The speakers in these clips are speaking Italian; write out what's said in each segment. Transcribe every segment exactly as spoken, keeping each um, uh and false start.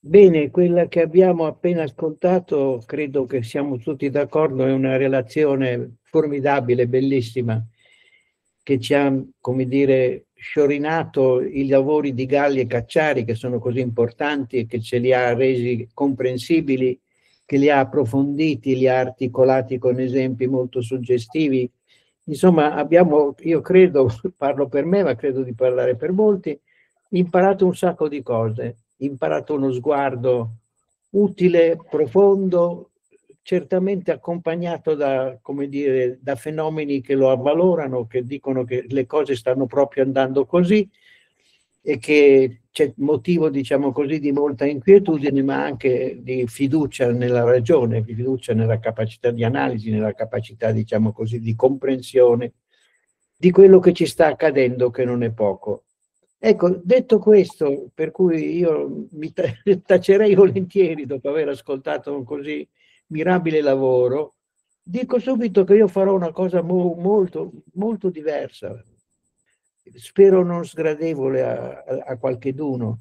Bene, quella che abbiamo appena ascoltato, credo che siamo tutti d'accordo, è una relazione formidabile, bellissima, che ci ha, come dire, sciorinato i lavori di Galli e Cacciari, che sono così importanti e che ce li ha resi comprensibili, che li ha approfonditi, li ha articolati con esempi molto suggestivi. Insomma, abbiamo, io credo, parlo per me, ma credo di parlare per molti, imparato un sacco di cose, imparato uno sguardo utile, profondo, certamente accompagnato da, come dire, da fenomeni che lo avvalorano, che dicono che le cose stanno proprio andando così e che c'è motivo, diciamo così, di molta inquietudine, ma anche di fiducia nella ragione, di fiducia nella capacità di analisi, nella capacità, diciamo così, di comprensione di quello che ci sta accadendo, che non è poco. Ecco, detto questo, per cui io mi tacerei volentieri dopo aver ascoltato un così mirabile lavoro, dico subito che io farò una cosa mo molto, molto diversa, spero non sgradevole a, a, a qualcheduno.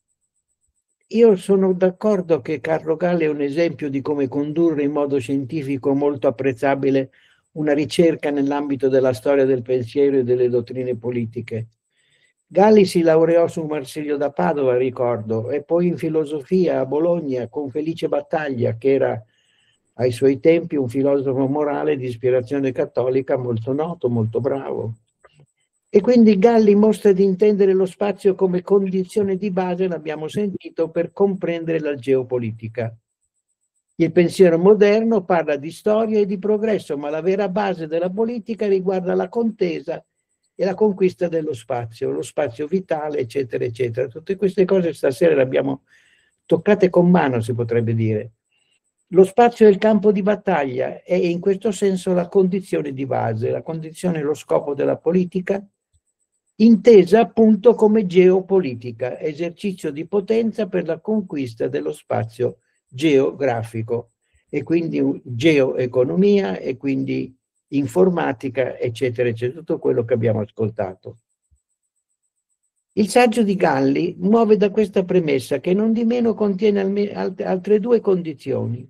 Io sono d'accordo che Carlo Galli è un esempio di come condurre in modo scientifico molto apprezzabile una ricerca nell'ambito della storia del pensiero e delle dottrine politiche. Galli si laureò su Marsilio da Padova, ricordo, e poi in filosofia a Bologna con Felice Battaglia, che era ai suoi tempi un filosofo morale di ispirazione cattolica molto noto, molto bravo. E quindi Galli mostra di intendere lo spazio come condizione di base, l'abbiamo sentito, per comprendere la geopolitica. Il pensiero moderno parla di storia e di progresso, ma la vera base della politica riguarda la contesa e la conquista dello spazio, lo spazio vitale, eccetera, eccetera. Tutte queste cose stasera le abbiamo toccate con mano, si potrebbe dire. Lo spazio è il campo di battaglia e in questo senso la condizione di base, la condizione e lo scopo della politica, intesa appunto come geopolitica, esercizio di potenza per la conquista dello spazio geografico e quindi geoeconomia e quindi informatica, eccetera, eccetera, tutto quello che abbiamo ascoltato. Il saggio di Galli muove da questa premessa che non di meno contiene altre due condizioni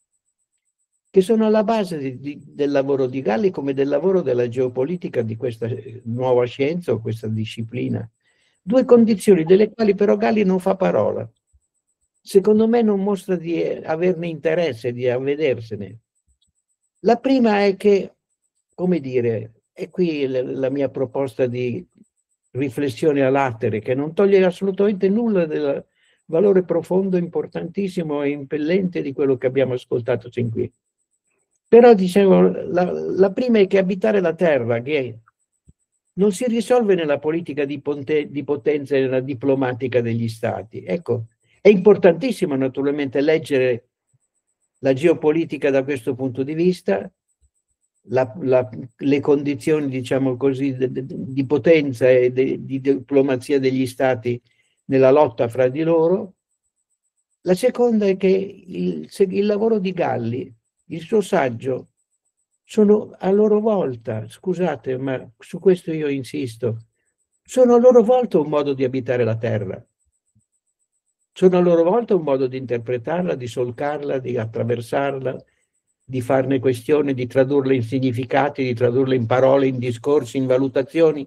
che sono alla base di, di, del lavoro di Galli come del lavoro della geopolitica di questa nuova scienza o questa disciplina. Due condizioni delle quali però Galli non fa parola. Secondo me non mostra di averne interesse, di avvedersene. La prima è che, come dire, e qui la, la mia proposta di riflessione a latere, che non toglie assolutamente nulla del valore profondo, importantissimo e impellente di quello che abbiamo ascoltato sin qui. Però dicevo, la, la prima è che abitare la terra, che non si risolve nella politica di, ponte, di potenza e nella diplomatica degli stati. Ecco, è importantissimo naturalmente leggere la geopolitica da questo punto di vista, la, la, le condizioni, diciamo così, di, di potenza e de, di diplomazia degli stati nella lotta fra di loro. La seconda è che il, il lavoro di Galli, il suo saggio, sono a loro volta, scusate, ma su questo io insisto, sono a loro volta un modo di abitare la terra. Sono a loro volta un modo di interpretarla, di solcarla, di attraversarla, di farne questione, di tradurla in significati, di tradurla in parole, in discorsi, in valutazioni.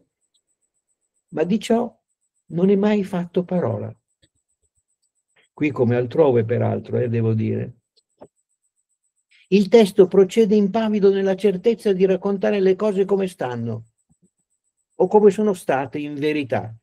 Ma di ciò non è mai fatto parola. Qui come altrove, peraltro, eh, devo dire. Il testo procede impavido nella certezza di raccontare le cose come stanno o come sono state in verità.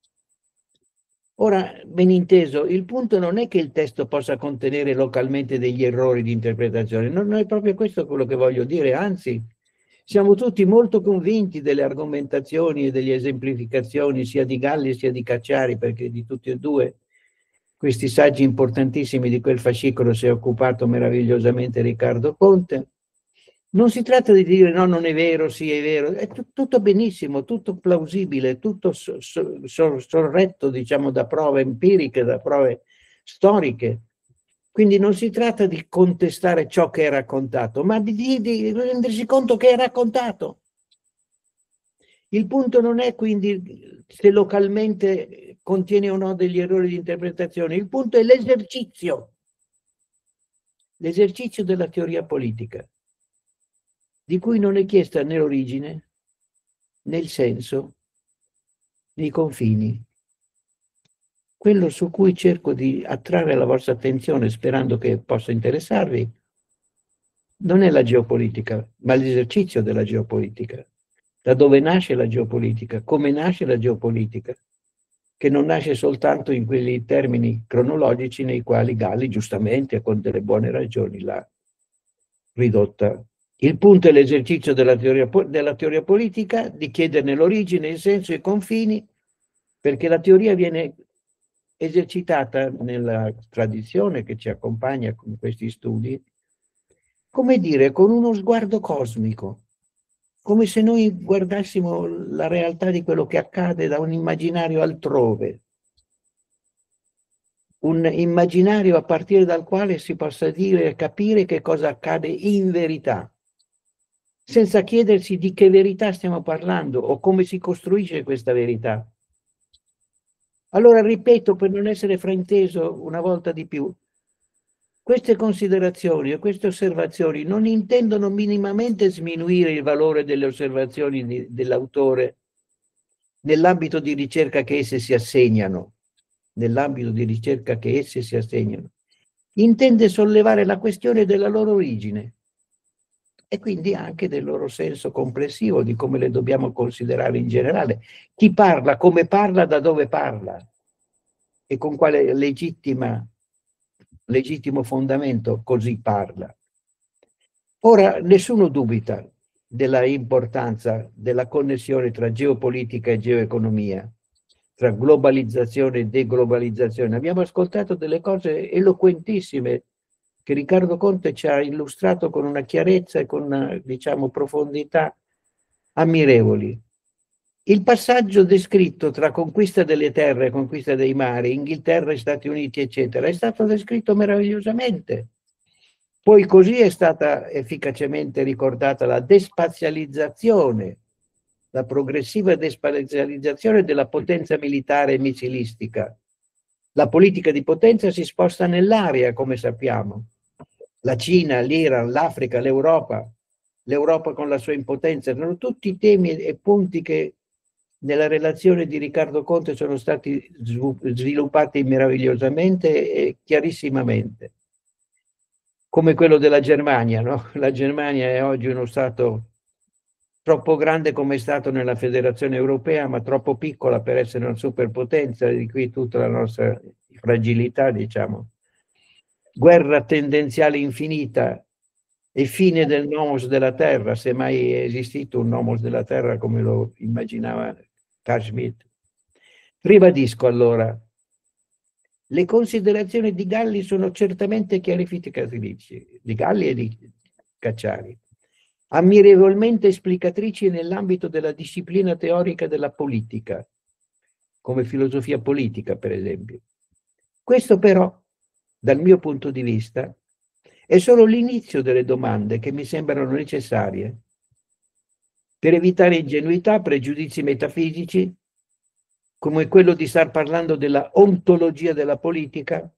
Ora, ben inteso, il punto non è che il testo possa contenere localmente degli errori di interpretazione, non è proprio questo quello che voglio dire, anzi, siamo tutti molto convinti delle argomentazioni e delle esemplificazioni sia di Galli sia di Cacciari, perché di tutti e due questi saggi importantissimi di quel fascicolo si è occupato meravigliosamente Riccardo Conte. Non si tratta di dire no, non è vero, sì è vero, è t- tutto benissimo, tutto plausibile, tutto so- so- so- sorretto, diciamo, da prove empiriche, da prove storiche. Quindi non si tratta di contestare ciò che è raccontato, ma di, di, di rendersi conto che è raccontato. Il punto non è quindi se localmente contiene o no degli errori di interpretazione, il punto è l'esercizio, l'esercizio della teoria politica, di cui non è chiesta né l'origine, né il senso, né i confini. Quello su cui cerco di attrarre la vostra attenzione, sperando che possa interessarvi, non è la geopolitica, ma l'esercizio della geopolitica. Da dove nasce la geopolitica? Come nasce la geopolitica? Che non nasce soltanto in quei termini cronologici nei quali Galli, giustamente, con delle buone ragioni, l'ha ridotta. Il punto è l'esercizio della teoria, della teoria politica, di chiederne l'origine, il senso e i confini, perché la teoria viene esercitata nella tradizione che ci accompagna con questi studi, come dire, con uno sguardo cosmico, come se noi guardassimo la realtà di quello che accade da un immaginario altrove, un immaginario a partire dal quale si possa dire e capire che cosa accade in verità, senza chiedersi di che verità stiamo parlando o come si costruisce questa verità. Allora ripeto, per non essere frainteso una volta di più, queste considerazioni e queste osservazioni non intendono minimamente sminuire il valore delle osservazioni dell'autore nell'ambito di ricerca che esse si assegnano, nell'ambito di ricerca che esse si assegnano. Intende sollevare la questione della loro origine e quindi anche del loro senso complessivo, di come le dobbiamo considerare in generale. Chi parla, come parla, da dove parla e con quale legittima legittimo fondamento così parla. Ora, nessuno dubita della importanza della connessione tra geopolitica e geoeconomia, tra globalizzazione e deglobalizzazione. Abbiamo ascoltato delle cose eloquentissime che Riccardo Conte ci ha illustrato con una chiarezza e con una, diciamo, profondità ammirevoli. Il passaggio descritto tra conquista delle terre e conquista dei mari, Inghilterra e Stati Uniti, eccetera, è stato descritto meravigliosamente. Poi così è stata efficacemente ricordata la despazializzazione, la progressiva despazializzazione della potenza militare e missilistica. La politica di potenza si sposta nell'area, come sappiamo. La Cina, l'Iran, l'Africa, l'Europa, l'Europa con la sua impotenza, sono tutti temi e punti che nella relazione di Riccardo Conte sono stati sviluppati meravigliosamente e chiarissimamente, come quello della Germania, no? La Germania è oggi uno Stato troppo grande come è stato nella Federazione Europea, ma troppo piccola per essere una superpotenza, di qui tutta la nostra fragilità, diciamo. Guerra tendenziale infinita e fine del nomos della terra, se mai è esistito un nomos della terra come lo immaginava Carl Schmitt. Ribadisco allora, le considerazioni di Galli sono certamente chiarificatrici, di Galli e di Cacciari, ammirevolmente esplicatrici nell'ambito della disciplina teorica della politica, come filosofia politica per esempio. Questo però, dal mio punto di vista, è solo l'inizio delle domande che mi sembrano necessarie per evitare ingenuità, pregiudizi metafisici, come quello di star parlando della ontologia della politica,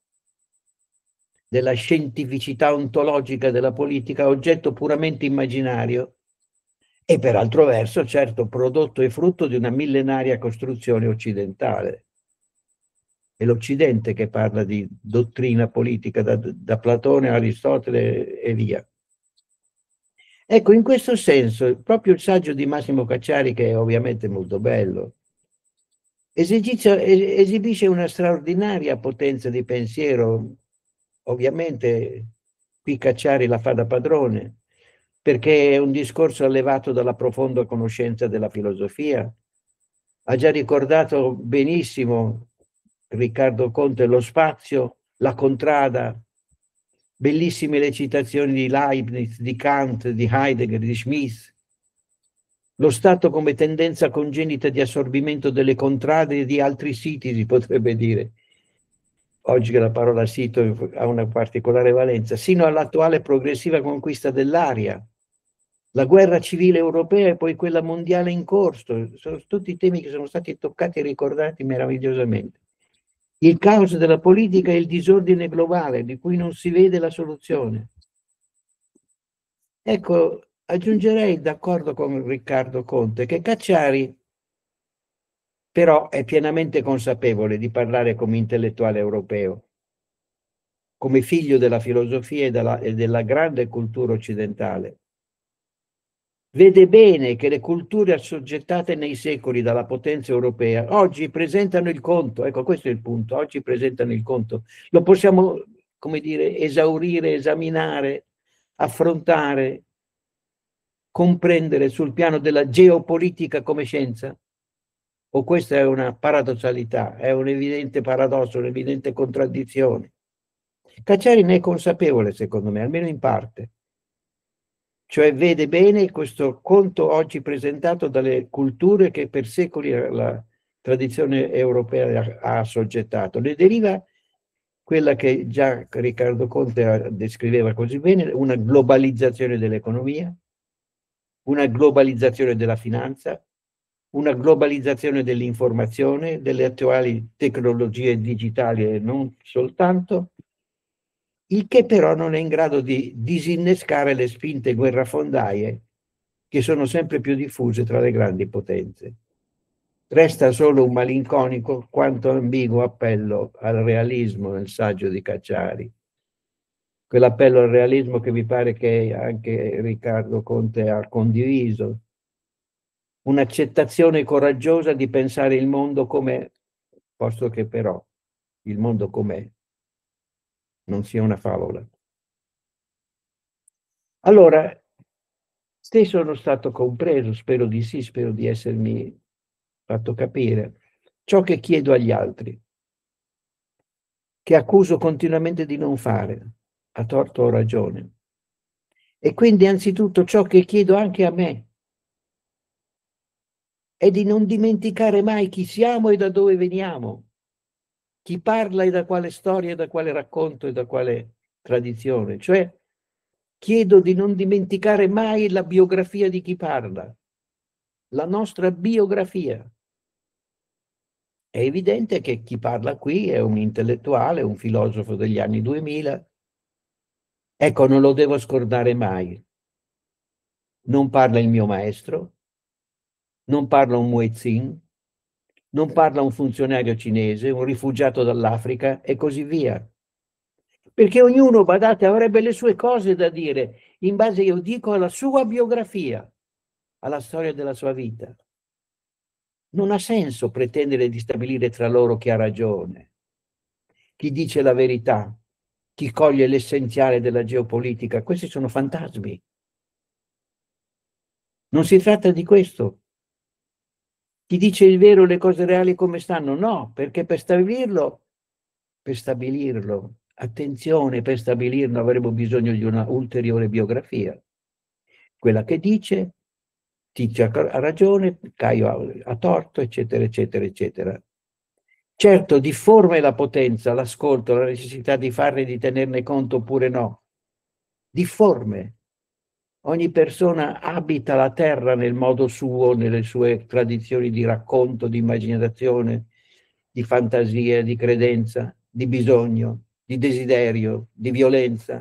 della scientificità ontologica della politica, oggetto puramente immaginario, e per altro verso, certo, prodotto e frutto di una millenaria costruzione occidentale. È l'Occidente che parla di dottrina politica da, da Platone a Aristotele e via. Ecco, in questo senso, proprio il saggio di Massimo Cacciari, che è ovviamente molto bello, esibisce una straordinaria potenza di pensiero. Ovviamente qui Cacciari la fa da padrone, perché è un discorso allevato dalla profonda conoscenza della filosofia. Ha già ricordato benissimo Riccardo Conte lo spazio, la contrada, bellissime le citazioni di Leibniz, di Kant, di Heidegger, di Schmitt. Lo stato come tendenza congenita di assorbimento delle contrade di altri siti, si potrebbe dire. Oggi che la parola sito ha una particolare valenza, sino all'attuale progressiva conquista dell'aria, la guerra civile europea e poi quella mondiale in corso, sono tutti temi che sono stati toccati e ricordati meravigliosamente. Il caos della politica e il disordine globale, di cui non si vede la soluzione. Ecco, aggiungerei, d'accordo con Riccardo Conte, che Cacciari però è pienamente consapevole di parlare come intellettuale europeo, come figlio della filosofia e della, e della grande cultura occidentale. Vede bene che le culture assoggettate nei secoli dalla potenza europea oggi presentano il conto, ecco questo è il punto, oggi presentano il conto. Lo possiamo, come dire, esaurire, esaminare, affrontare, comprendere sul piano della geopolitica come scienza? O questa è una paradossalità, è un evidente paradosso, un'evidente contraddizione? Cacciari ne è consapevole, secondo me, almeno in parte. Cioè vede bene questo conto oggi presentato dalle culture che per secoli la tradizione europea ha assoggettato. Ne deriva quella che già Riccardo Conte descriveva così bene, una globalizzazione dell'economia, una globalizzazione della finanza, una globalizzazione dell'informazione, delle attuali tecnologie digitali e non soltanto, il che però non è in grado di disinnescare le spinte guerrafondaie che sono sempre più diffuse tra le grandi potenze. Resta solo un malinconico quanto ambiguo appello al realismo nel saggio di Cacciari. Quell'appello al realismo che mi pare che anche Riccardo Conte ha condiviso. Un'accettazione coraggiosa di pensare il mondo com'è, posto che però il mondo com'è non sia una favola. Allora, se sono stato compreso, spero di sì, spero di essermi fatto capire, ciò che chiedo agli altri, che accuso continuamente di non fare, a torto o ragione, e quindi anzitutto ciò che chiedo anche a me, è di non dimenticare mai chi siamo e da dove veniamo, chi parla e da quale storia e da quale racconto e da quale tradizione, cioè chiedo di non dimenticare mai la biografia di chi parla, la nostra biografia. È evidente che chi parla qui è un intellettuale, un filosofo degli anni duemila. Ecco, non lo devo scordare mai. Non parla il mio maestro, non parla un muezzin, non parla un funzionario cinese, un rifugiato dall'Africa e così via. Perché ognuno, badate, avrebbe le sue cose da dire in base, io dico, alla sua biografia, alla storia della sua vita. Non ha senso pretendere di stabilire tra loro chi ha ragione, chi dice la verità, chi coglie l'essenziale della geopolitica. Questi sono fantasmi. Non si tratta di questo. Chi dice il vero, le cose reali come stanno? No, perché per stabilirlo, per stabilirlo, attenzione, per stabilirlo avremo bisogno di una ulteriore biografia. Quella che dice, Tizio ha ragione, Caio ha torto, eccetera, eccetera, eccetera. Certo, difforme la potenza, l'ascolto, la necessità di farne e di tenerne conto oppure no. Difforme. Ogni persona abita la terra nel modo suo, nelle sue tradizioni di racconto, di immaginazione, di fantasia, di credenza, di bisogno, di desiderio, di violenza.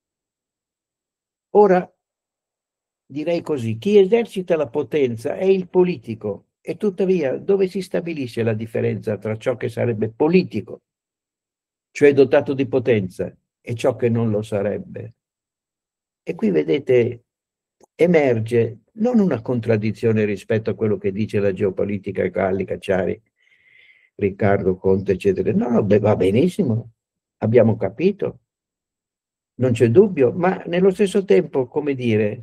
Ora, direi così, chi esercita la potenza è il politico e tuttavia dove si stabilisce la differenza tra ciò che sarebbe politico, cioè dotato di potenza, e ciò che non lo sarebbe? E qui vedete emerge non una contraddizione rispetto a quello che dice la geopolitica, Galli, Cacciari, Riccardo Conte, eccetera. No, no, beh, va benissimo, abbiamo capito, non c'è dubbio, ma nello stesso tempo, come dire,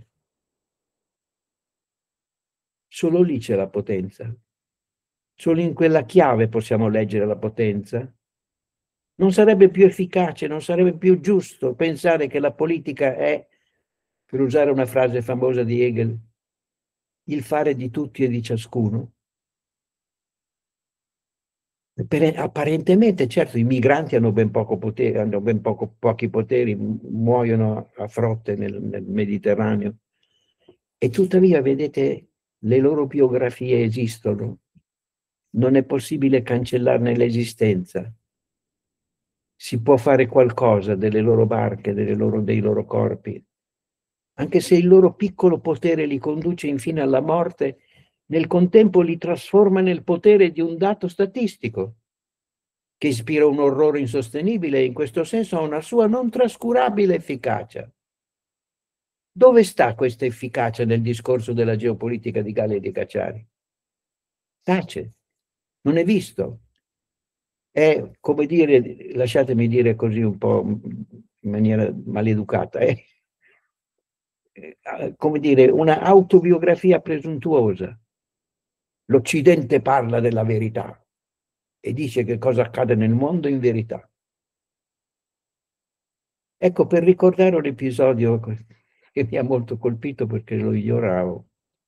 solo lì c'è la potenza. Solo in quella chiave possiamo leggere la potenza. Non sarebbe più efficace, non sarebbe più giusto pensare che la politica è, per usare una frase famosa di Hegel, il fare di tutti e di ciascuno? Per, apparentemente, certo, i migranti hanno ben poco potere, hanno ben poco, pochi poteri, muoiono a frotte nel, nel Mediterraneo. E tuttavia, vedete, le loro biografie esistono. Non è possibile cancellarne l'esistenza. Si può fare qualcosa delle loro barche, delle loro, dei loro corpi, anche se il loro piccolo potere li conduce infine alla morte, nel contempo li trasforma nel potere di un dato statistico, che ispira un orrore insostenibile e in questo senso ha una sua non trascurabile efficacia. Dove sta questa efficacia nel discorso della geopolitica di Galli e di Cacciari? Tace, non è visto. È, come dire, lasciatemi dire così un po' in maniera maleducata, è, come dire, una autobiografia presuntuosa. L'Occidente parla della verità e dice che cosa accade nel mondo in verità. Ecco, per ricordare un episodio che mi ha molto colpito perché lo ignoravo.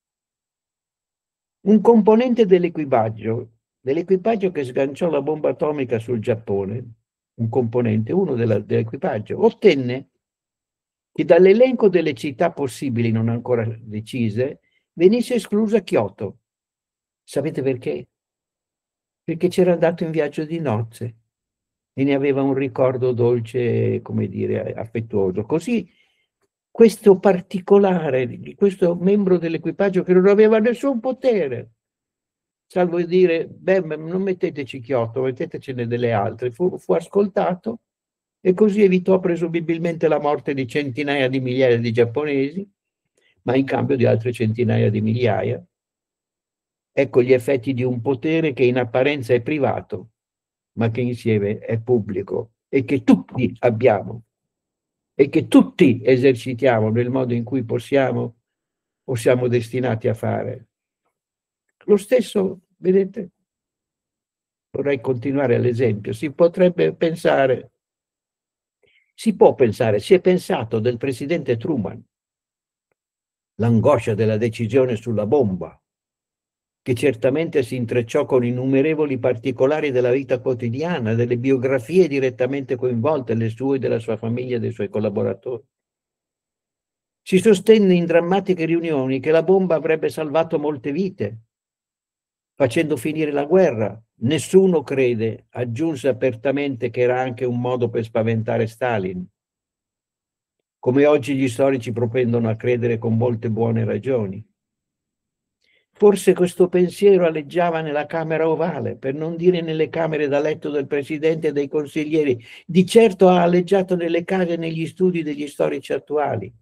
Un componente dell'equipaggio, dell'equipaggio che sganciò la bomba atomica sul Giappone, un componente, uno della, dell'equipaggio, ottenne che dall'elenco delle città possibili non ancora decise venisse esclusa Kyoto. Sapete perché? Perché c'era andato in viaggio di nozze e ne aveva un ricordo dolce, come dire, affettuoso. Così questo particolare, questo membro dell'equipaggio che non aveva nessun potere, salvo dire, beh, non metteteci Kyoto, mettetecene delle altre, fu, fu ascoltato e così evitò presumibilmente la morte di centinaia di migliaia di giapponesi, ma in cambio di altre centinaia di migliaia. Ecco gli effetti di un potere che in apparenza è privato, ma che insieme è pubblico e che tutti abbiamo e che tutti esercitiamo nel modo in cui possiamo o siamo destinati a fare. Lo stesso, vedete, vorrei continuare all'esempio, si potrebbe pensare, si può pensare, si è pensato del presidente Truman, l'angoscia della decisione sulla bomba, che certamente si intrecciò con innumerevoli particolari della vita quotidiana, delle biografie direttamente coinvolte, le sue, della sua famiglia e dei suoi collaboratori. Si sostenne in drammatiche riunioni che la bomba avrebbe salvato molte vite, facendo finire la guerra. Nessuno crede, aggiunse apertamente, che era anche un modo per spaventare Stalin, come oggi gli storici propendono a credere con molte buone ragioni. Forse questo pensiero aleggiava nella Camera Ovale, per non dire nelle camere da letto del Presidente e dei consiglieri. Di certo ha aleggiato nelle case e negli studi degli storici attuali.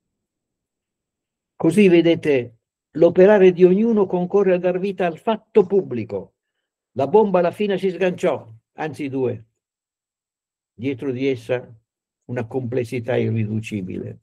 Così, vedete, l'operare di ognuno concorre a dar vita al fatto pubblico. La bomba alla fine si sganciò, anzi due. Dietro di essa una complessità irriducibile.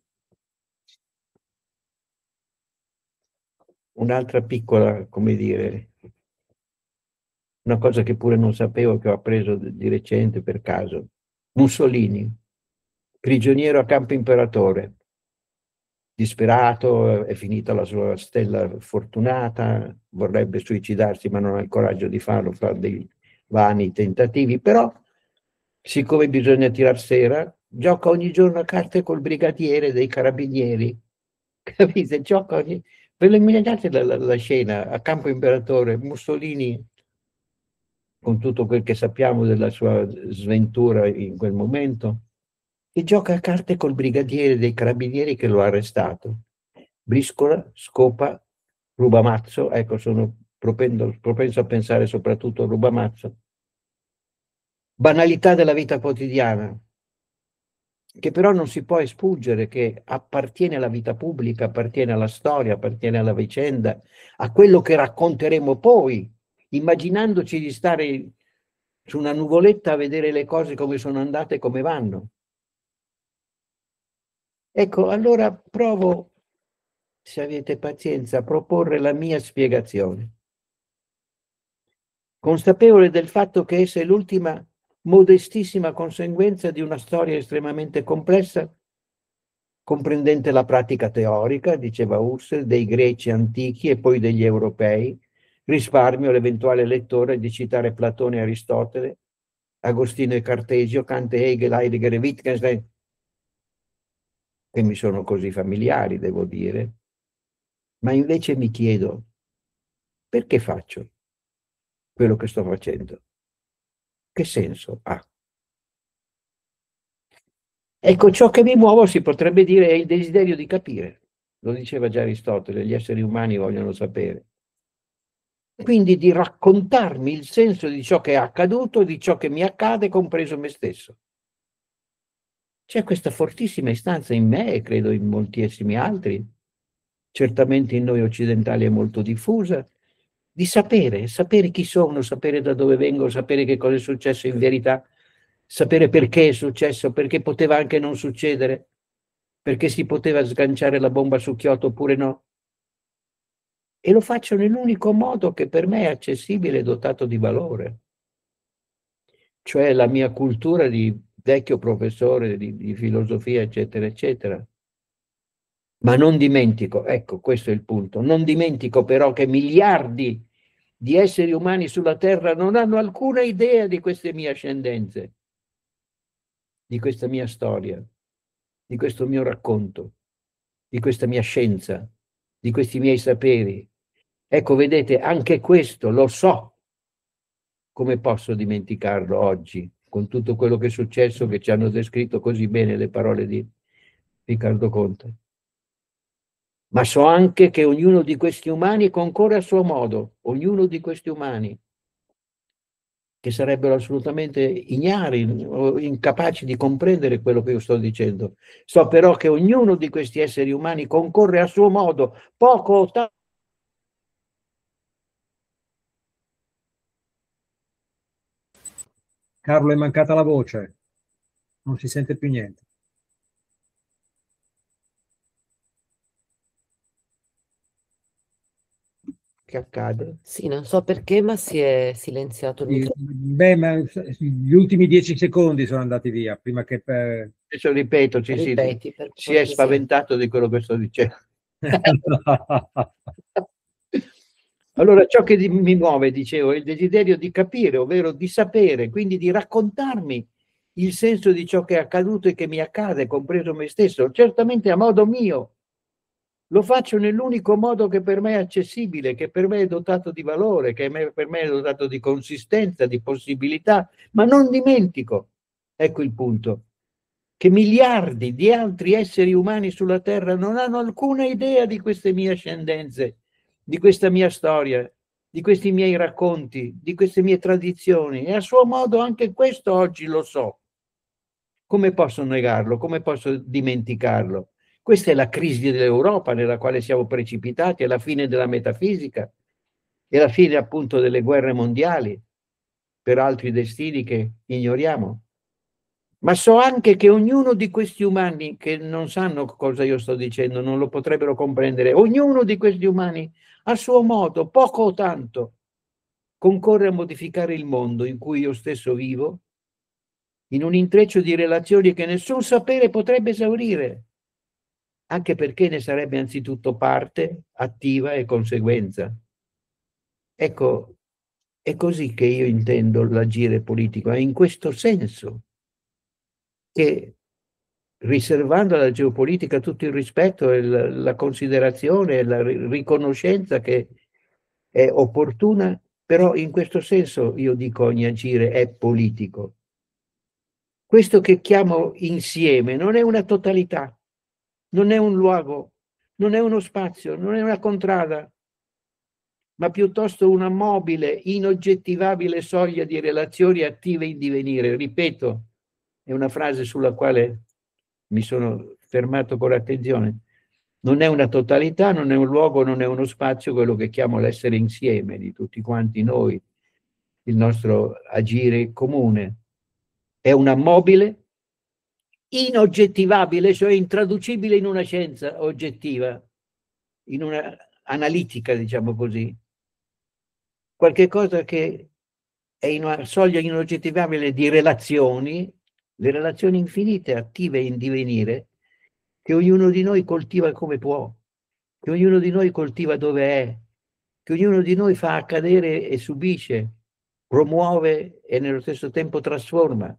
Un'altra piccola, come dire, una cosa che pure non sapevo, che ho appreso di recente per caso. Mussolini, prigioniero a Campo Imperatore, disperato, è finita la sua stella fortunata, vorrebbe suicidarsi ma non ha il coraggio di farlo, fa dei vani tentativi, però siccome bisogna tirar sera, gioca ogni giorno a carte col brigadiere dei carabinieri, capite? Gioca ogni... Ve lo immaginate la, la, la scena a Campo Imperatore, Mussolini, con tutto quel che sappiamo della sua sventura in quel momento, e gioca a carte col brigadiere dei carabinieri che lo ha arrestato. Briscola, scopa, rubamazzo, ecco, sono propendo, propenso a pensare soprattutto a rubamazzo. Banalità della vita quotidiana, che però non si può espungere, che appartiene alla vita pubblica, appartiene alla storia, appartiene alla vicenda, a quello che racconteremo poi, immaginandoci di stare su una nuvoletta a vedere le cose come sono andate e come vanno. Ecco, allora provo, se avete pazienza, a proporre la mia spiegazione, consapevole del fatto che essa è l'ultima modestissima conseguenza di una storia estremamente complessa, comprendente la pratica teorica, diceva Husserl, dei greci antichi e poi degli europei. Risparmio l'eventuale lettore di citare Platone e Aristotele, Agostino e Cartesio, Kant e Hegel, Heidegger e Wittgenstein, che mi sono così familiari, devo dire, Ma invece mi chiedo, perché faccio quello che sto facendo? Che senso ha? Ecco, ciò che mi muovo si potrebbe dire è il desiderio di capire. Lo diceva già Aristotele, gli esseri umani vogliono sapere. Quindi di raccontarmi il senso di ciò che è accaduto, di ciò che mi accade, compreso me stesso. C'è questa fortissima istanza in me e credo in moltissimi altri, certamente in noi occidentali è molto diffusa, di sapere, sapere chi sono, sapere da dove vengo, sapere che cosa è successo in verità, sapere perché è successo, perché poteva anche non succedere, perché si poteva sganciare la bomba su Kyoto oppure no. E lo faccio nell'unico modo che per me è accessibile e dotato di valore, cioè la mia cultura di vecchio professore di, di filosofia, eccetera, eccetera. Ma non dimentico, ecco, questo è il punto, non dimentico però che miliardi di esseri umani sulla Terra non hanno alcuna idea di queste mie ascendenze, di questa mia storia, di questo mio racconto, di questa mia scienza, di questi miei saperi. Ecco, vedete, anche questo lo so. Come posso dimenticarlo oggi, con tutto quello che è successo, che ci hanno descritto così bene le parole di Riccardo Conte? Ma so anche che ognuno di questi umani concorre a suo modo, ognuno di questi umani, che sarebbero assolutamente ignari o incapaci di comprendere quello che io sto dicendo. So però che ognuno di questi esseri umani concorre a suo modo, poco o tanto. Carlo, è mancata la voce, non si sente più niente. Che accade? Sì, non so perché, ma si è silenziato il Sì, microfono. beh, ma gli ultimi dieci secondi sono andati via, prima che per... Adesso ripeto, ci si, Ripeti, per si è cortesia. spaventato di quello che sto dicendo. Allora, ciò che di- mi muove, dicevo, è il desiderio di capire, ovvero di sapere, quindi di raccontarmi il senso di ciò che è accaduto e che mi accade, compreso me stesso, certamente a modo mio. Lo faccio nell'unico modo che per me è accessibile, che per me è dotato di valore, che me- per me è dotato di consistenza, di possibilità, ma non dimentico, ecco il punto, che miliardi di altri esseri umani sulla Terra non hanno alcuna idea di queste mie ascendenze, di questa mia storia, di questi miei racconti, di queste mie tradizioni, e a suo modo anche questo oggi lo so. Come posso negarlo? Come posso dimenticarlo? Questa è la crisi dell'Europa nella quale siamo precipitati, è la fine della metafisica, è la fine appunto delle guerre mondiali per altri destini che ignoriamo. Ma so anche che ognuno di questi umani che non sanno cosa io sto dicendo, non lo potrebbero comprendere, ognuno di questi umani a suo modo, poco o tanto, concorre a modificare il mondo in cui io stesso vivo, in un intreccio di relazioni che nessun sapere potrebbe esaurire, anche perché ne sarebbe anzitutto parte attiva e conseguenza. Ecco, è così che io intendo l'agire politico, è in questo senso che, riservando alla geopolitica tutto il rispetto e la, la considerazione e la riconoscenza che è opportuna, però in questo senso io dico ogni agire è politico. Questo che chiamo insieme non è una totalità, non è un luogo, non è uno spazio, non è una contrada, ma piuttosto una mobile, inoggettivabile soglia di relazioni attive in divenire. Ripeto, è una frase sulla quale mi sono fermato con attenzione. Non è una totalità, non è un luogo, non è uno spazio, quello che chiamo l'essere insieme di tutti quanti noi, il nostro agire comune. È una mobile, inoggettivabile, cioè intraducibile in una scienza oggettiva, in una analitica, diciamo così. Qualche cosa che è in una soglia inoggettivabile di relazioni, le relazioni infinite, attive in divenire, che ognuno di noi coltiva come può, che ognuno di noi coltiva dove è, che ognuno di noi fa accadere e subisce, promuove e nello stesso tempo trasforma.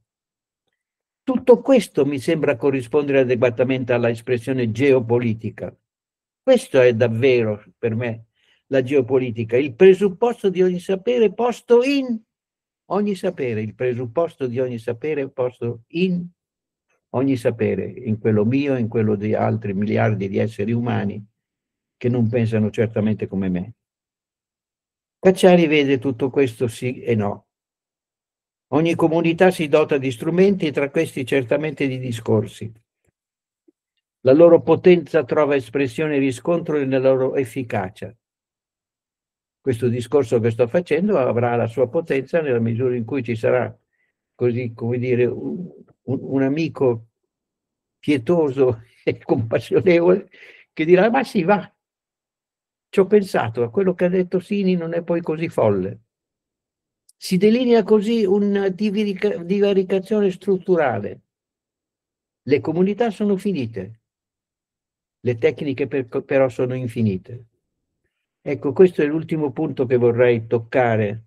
Tutto questo mi sembra corrispondere adeguatamente alla espressione geopolitica. Questo è davvero per me la geopolitica, il presupposto di ogni sapere posto in ogni sapere, il presupposto di ogni sapere posto in ogni sapere, in quello mio, in quello di altri miliardi di esseri umani che non pensano certamente come me. Cacciari vede tutto questo sì e no. Ogni comunità si dota di strumenti e tra questi certamente di discorsi. La loro potenza trova espressione e riscontro nella loro efficacia. Questo discorso che sto facendo avrà la sua potenza nella misura in cui ci sarà, così come dire, un, un, un amico pietoso e compassionevole che dirà: ma sì, va, ci ho pensato, a quello che ha detto Sini non è poi così folle. Si delinea così una divaricazione strutturale. Le comunità sono finite, le tecniche per, però sono infinite. Ecco, questo è l'ultimo punto che vorrei toccare.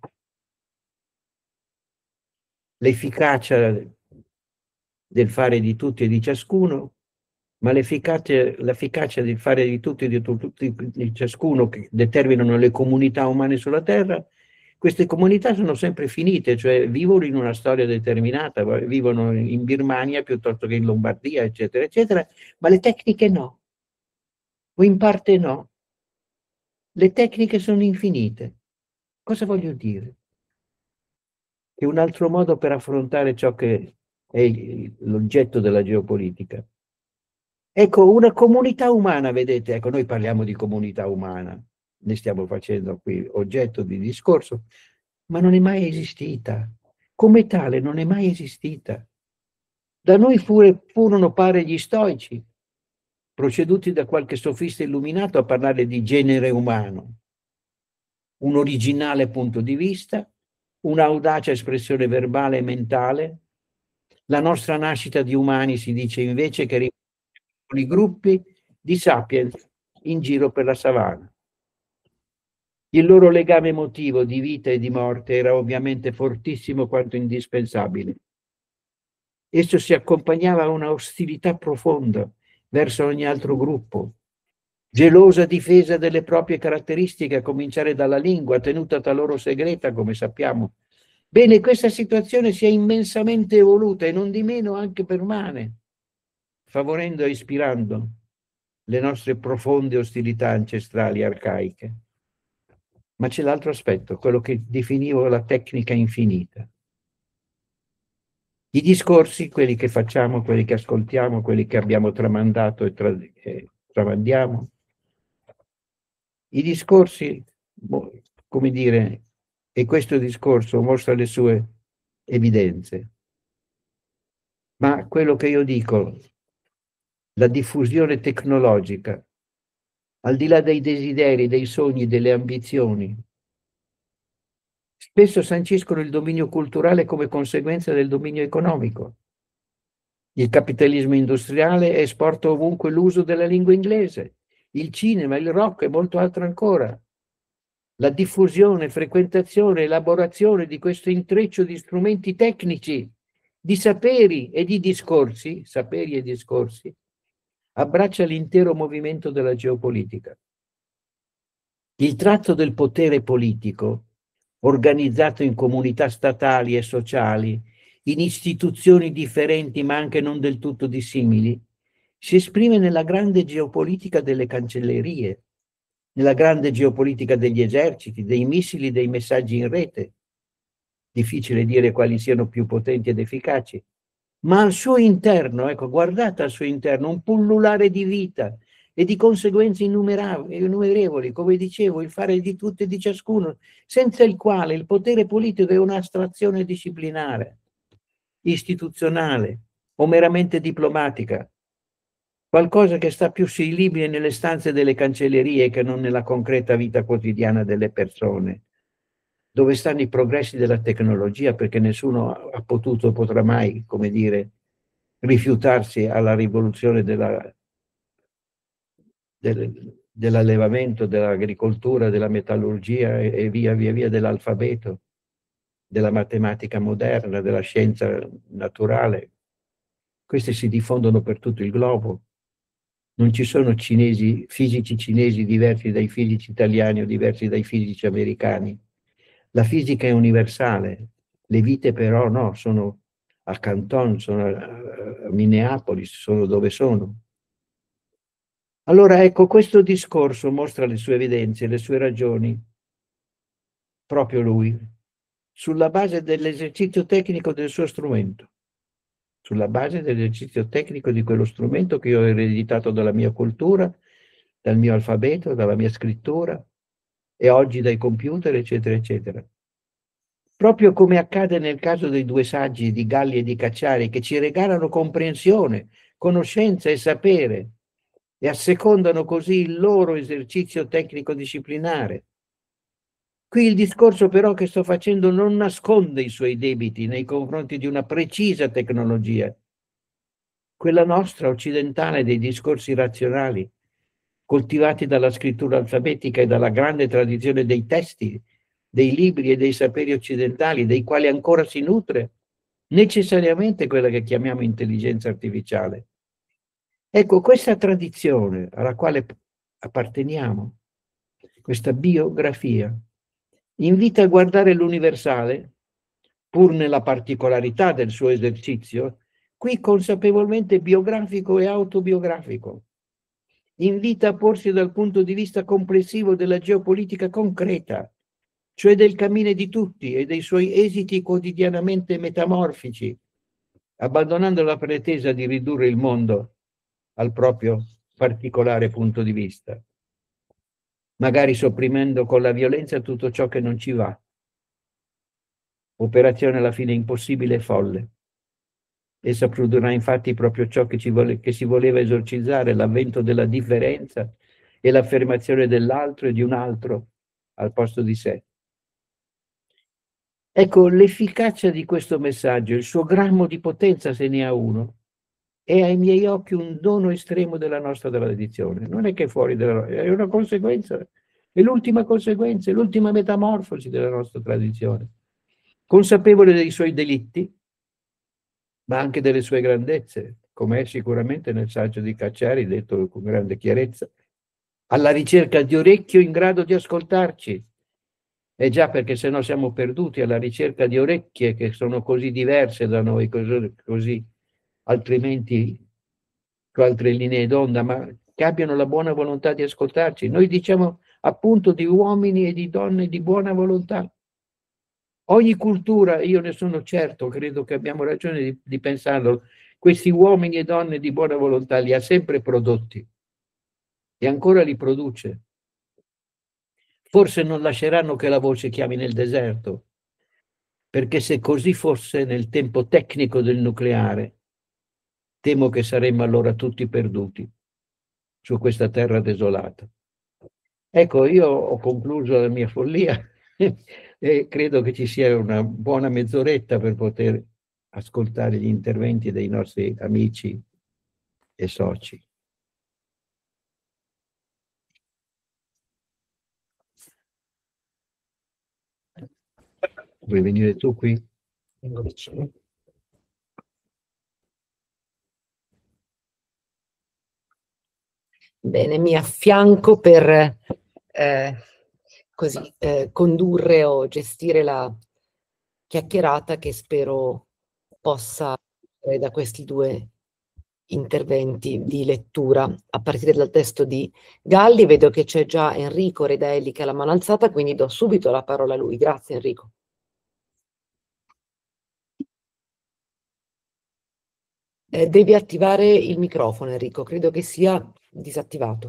L'efficacia del fare di tutti e di ciascuno, ma l'efficacia, l'efficacia del fare di tutti e di, tutti, di ciascuno che determinano le comunità umane sulla Terra. Queste comunità sono sempre finite, cioè vivono in una storia determinata, vivono in Birmania piuttosto che in Lombardia, eccetera, eccetera, ma le tecniche no, o in parte no. Le tecniche sono infinite. Cosa voglio dire? Che un altro modo per affrontare ciò che è l'oggetto della geopolitica. Ecco, una comunità umana, vedete, ecco, noi parliamo di comunità umana, ne stiamo facendo qui oggetto di discorso, ma non è mai esistita. Come tale non è mai esistita. Da noi fure, furono pare gli stoici, proceduti da qualche sofista illuminato a parlare di genere umano, un originale punto di vista, un'audace espressione verbale e mentale. La nostra nascita di umani si dice invece che i gruppi di sapiens in giro per la savana. Il loro legame emotivo di vita e di morte era ovviamente fortissimo quanto indispensabile. Esso si accompagnava a una ostilità profonda verso ogni altro gruppo, gelosa difesa delle proprie caratteristiche, a cominciare dalla lingua, tenuta da loro segreta, come sappiamo. Bene, questa situazione si è immensamente evoluta e non di meno anche permane, favorendo e ispirando le nostre profonde ostilità ancestrali arcaiche. Ma c'è l'altro aspetto, quello che definivo la tecnica infinita. I discorsi, quelli che facciamo, quelli che ascoltiamo, quelli che abbiamo tramandato e, tra, e tramandiamo, i discorsi, come dire, e questo discorso mostra le sue evidenze. Ma quello che io dico, la diffusione tecnologica, al di là dei desideri, dei sogni, delle ambizioni, spesso sanciscono il dominio culturale come conseguenza del dominio economico. Il capitalismo industriale esporta ovunque l'uso della lingua inglese, il cinema, il rock e molto altro ancora. La diffusione, frequentazione, elaborazione di questo intreccio di strumenti tecnici, di saperi e di discorsi, saperi e discorsi, abbraccia l'intero movimento della geopolitica. Il tratto del potere politico, organizzato in comunità statali e sociali, in istituzioni differenti ma anche non del tutto dissimili, si esprime nella grande geopolitica delle cancellerie, nella grande geopolitica degli eserciti, dei missili, dei messaggi in rete. Difficile dire quali siano più potenti ed efficaci, ma al suo interno, ecco, guardate al suo interno, un pullulare di vita e di conseguenze innumerevoli, come dicevo, il fare di tutto e di ciascuno, senza il quale il potere politico è un'astrazione disciplinare, istituzionale o meramente diplomatica, qualcosa che sta più sui libri e nelle stanze delle cancellerie che non nella concreta vita quotidiana delle persone, dove stanno i progressi della tecnologia, perché nessuno ha potuto, potrà mai, come dire, rifiutarsi alla rivoluzione della, del, dell'allevamento, dell'agricoltura, della metallurgia e, e via via via dell'alfabeto, della matematica moderna, della scienza naturale. Queste si diffondono per tutto il globo. Non ci sono cinesi, fisici cinesi diversi dai fisici italiani o diversi dai fisici americani. La fisica è universale, le vite però no, sono a Canton, sono a Minneapolis, sono dove sono. Allora ecco, questo discorso mostra le sue evidenze, le sue ragioni, proprio lui, sulla base dell'esercizio tecnico del suo strumento, sulla base dell'esercizio tecnico di quello strumento che io ho ereditato dalla mia cultura, dal mio alfabeto, dalla mia scrittura e oggi dai computer, eccetera, eccetera. Proprio come accade nel caso dei due saggi di Galli e di Cacciari, che ci regalano comprensione, conoscenza e sapere e assecondano così il loro esercizio tecnico-disciplinare. Qui il discorso però che sto facendo non nasconde i suoi debiti nei confronti di una precisa tecnologia, quella nostra occidentale dei discorsi razionali, coltivati dalla scrittura alfabetica e dalla grande tradizione dei testi, dei libri e dei saperi occidentali, dei quali ancora si nutre necessariamente quella che chiamiamo intelligenza artificiale. Ecco, questa tradizione alla quale apparteniamo, questa biografia, invita a guardare l'universale, pur nella particolarità del suo esercizio, qui consapevolmente biografico e autobiografico. Invita a porsi dal punto di vista complessivo della geopolitica concreta, cioè del cammino di tutti e dei suoi esiti quotidianamente metamorfici, abbandonando la pretesa di ridurre il mondo al proprio particolare punto di vista, magari sopprimendo con la violenza tutto ciò che non ci va. Operazione alla fine impossibile e folle. Essa produrrà infatti proprio ciò che, ci vole, che si voleva esorcizzare, l'avvento della differenza e l'affermazione dell'altro e di un altro al posto di sé. Ecco, l'efficacia di questo messaggio, il suo grammo di potenza, se ne ha uno, è ai miei occhi un dono estremo della nostra tradizione. Non è che fuori della, è una conseguenza, è l'ultima conseguenza, è l'ultima metamorfosi della nostra tradizione. Consapevole dei suoi delitti, ma anche delle sue grandezze, come è sicuramente nel saggio di Cacciari, detto con grande chiarezza, alla ricerca di orecchio in grado di ascoltarci. E già, perché se no siamo perduti, alla ricerca di orecchie che sono così diverse da noi, così, così altrimenti su altre linee d'onda, ma che abbiano la buona volontà di ascoltarci. Noi diciamo appunto di uomini e di donne di buona volontà. Ogni cultura, io ne sono certo, credo che abbiamo ragione di, di pensarlo, questi uomini e donne di buona volontà li ha sempre prodotti e ancora li produce. Forse non lasceranno che la voce chiami nel deserto, perché se così fosse nel tempo tecnico del nucleare, temo che saremmo allora tutti perduti su questa terra desolata. Ecco, io ho concluso la mia follia e credo che ci sia una buona mezz'oretta per poter ascoltare gli interventi dei nostri amici e soci. Vuoi venire tu qui? Vengo vicino. Bene, mi affianco per eh, così, eh, condurre o gestire la chiacchierata che spero possa eh, da questi due interventi di lettura a partire dal testo di Galli. Vedo che c'è già Enrico Redelli che ha la mano alzata, quindi do subito la parola a lui. Grazie Enrico. Eh, devi attivare il microfono Enrico, credo che sia disattivato.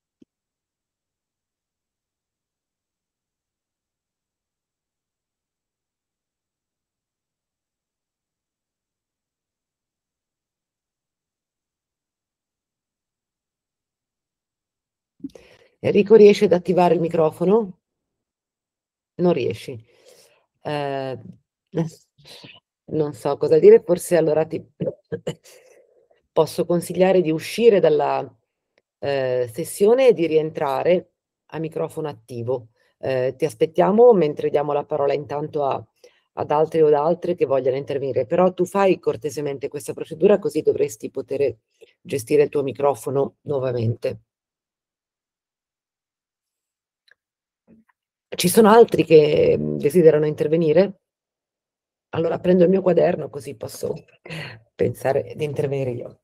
Enrico, riesci ad attivare il microfono? Non riesci. Eh, non so cosa dire, forse allora ti posso consigliare di uscire dalla eh, sessione e di rientrare a microfono attivo. Eh, ti aspettiamo mentre diamo la parola intanto a, ad altri o ad altre che vogliano intervenire, però tu fai cortesemente questa procedura, così dovresti poter gestire il tuo microfono nuovamente. Ci sono altri che desiderano intervenire? Allora prendo il mio quaderno così posso pensare di intervenire io.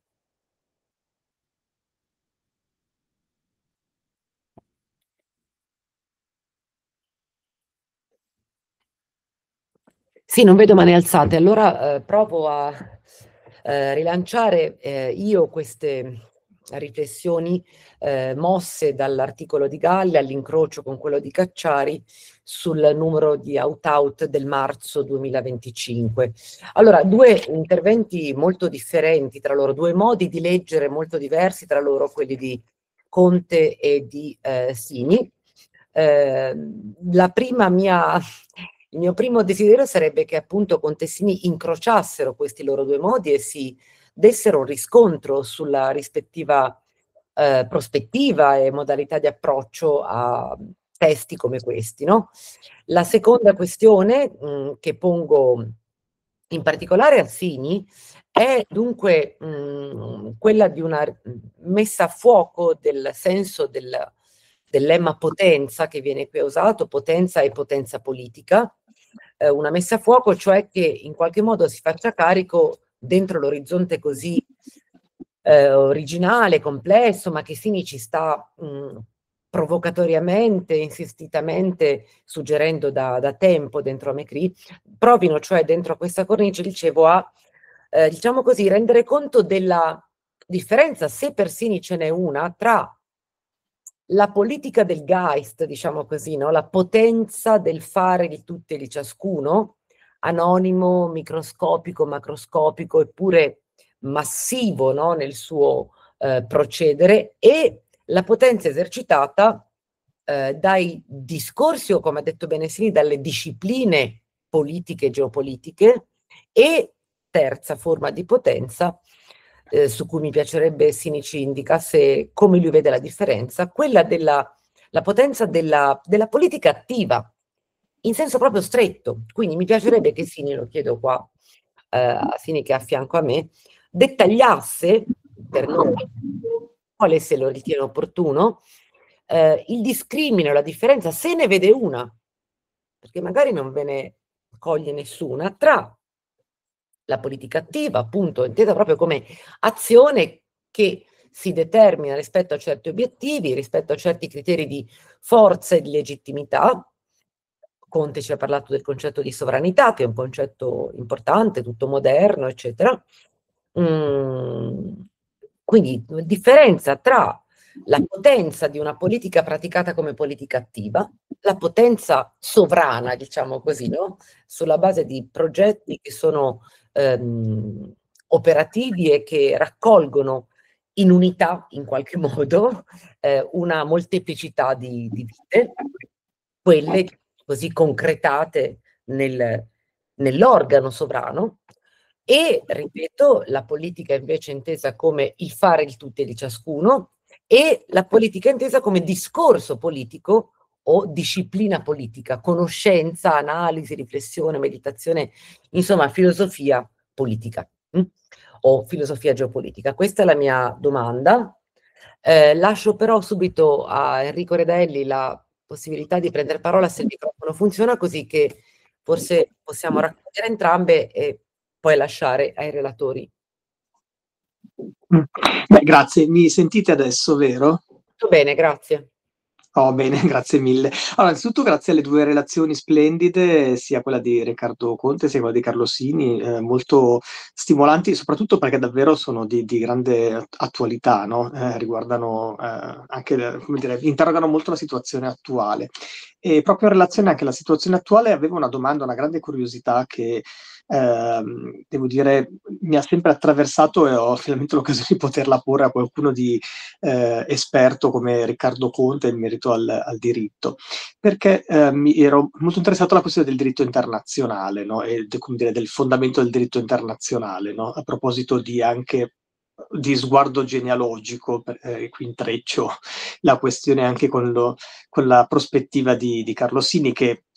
Sì, non vedo mani alzate, allora eh, provo a eh, rilanciare eh, io queste riflessioni eh, mosse dall'articolo di Galli all'incrocio con quello di Cacciari sul numero di opt-out del marzo duemilaventicinque. Allora, due interventi molto differenti tra loro, due modi di leggere molto diversi tra loro, quelli di Conte e di eh, Sini. Eh, la prima mia... Il mio primo desiderio sarebbe che appunto Conte e Sini incrociassero questi loro due modi e si dessero un riscontro sulla rispettiva eh, prospettiva e modalità di approccio a testi come questi, no? La seconda questione mh, che pongo in particolare a Sini è dunque mh, quella di una messa a fuoco del senso del, del lemma potenza che viene qui usato, potenza e potenza politica, eh, una messa a fuoco cioè che in qualche modo si faccia carico dentro l'orizzonte così eh, originale, complesso, ma che Sini ci sta mh, provocatoriamente, insistitamente suggerendo da, da tempo dentro a Mecri, provino cioè dentro a questa cornice, dicevo, a eh, diciamo così, rendere conto della differenza, se per Sini ce n'è una, tra la politica del Geist, diciamo così, no? La potenza del fare di tutti e di ciascuno, anonimo, microscopico, macroscopico, eppure massivo, no? Nel suo eh, procedere, e la potenza esercitata eh, dai discorsi, o come ha detto Benesini, dalle discipline politiche e geopolitiche, e terza forma di potenza, eh, su cui mi piacerebbe Sini ci indicasse come lui vede la differenza, quella della la potenza della, della politica attiva, in senso proprio stretto. Quindi mi piacerebbe che Sini, lo chiedo qua eh, a Sini che è a fianco a me, dettagliasse per noi, quale se lo ritiene opportuno, eh, il discrimine, la differenza, se ne vede una, perché magari non ve ne coglie nessuna, tra la politica attiva, appunto, intesa proprio come azione che si determina rispetto a certi obiettivi, rispetto a certi criteri di forza e di legittimità. Conte ci ha parlato del concetto di sovranità, che è un concetto importante, tutto moderno, eccetera. Mm, quindi differenza tra la potenza di una politica praticata come politica attiva, la potenza sovrana, diciamo così, no? Sulla base di progetti che sono ehm, operativi e che raccolgono in unità, in qualche modo, eh, una molteplicità di, di vite, quelle così concretate nel, nell'organo sovrano, e, ripeto, la politica invece intesa come il fare di tutti e di ciascuno, e la politica intesa come discorso politico o disciplina politica, conoscenza, analisi, riflessione, meditazione, insomma filosofia politica hm? o filosofia geopolitica. Questa è la mia domanda. Eh, lascio però subito a Enrico Redelli la possibilità di prendere parola se il microfono funziona, così che forse possiamo raccogliere entrambe e poi lasciare ai relatori. Beh, grazie, mi sentite adesso, vero? Tutto bene, grazie. Oh, bene, grazie mille. Allora, innanzitutto grazie alle due relazioni splendide, sia quella di Riccardo Conte sia quella di Carlo Sini, eh, molto stimolanti, soprattutto perché davvero sono di, di grande attualità, no? Eh, riguardano eh, anche, come dire, interrogano molto la situazione attuale. E proprio in relazione anche alla situazione attuale avevo una domanda, una grande curiosità che Uh, devo dire mi ha sempre attraversato, e ho finalmente l'occasione di poterla porre a qualcuno di uh, esperto come Riccardo Conte in merito al, al diritto, perché uh, mi ero molto interessato alla questione del diritto internazionale, no? E de, come dire, del fondamento del diritto internazionale, no? A proposito di anche di sguardo genealogico, eh, qui intreccio la questione anche con, lo, con la prospettiva di, di Carlo Sini, che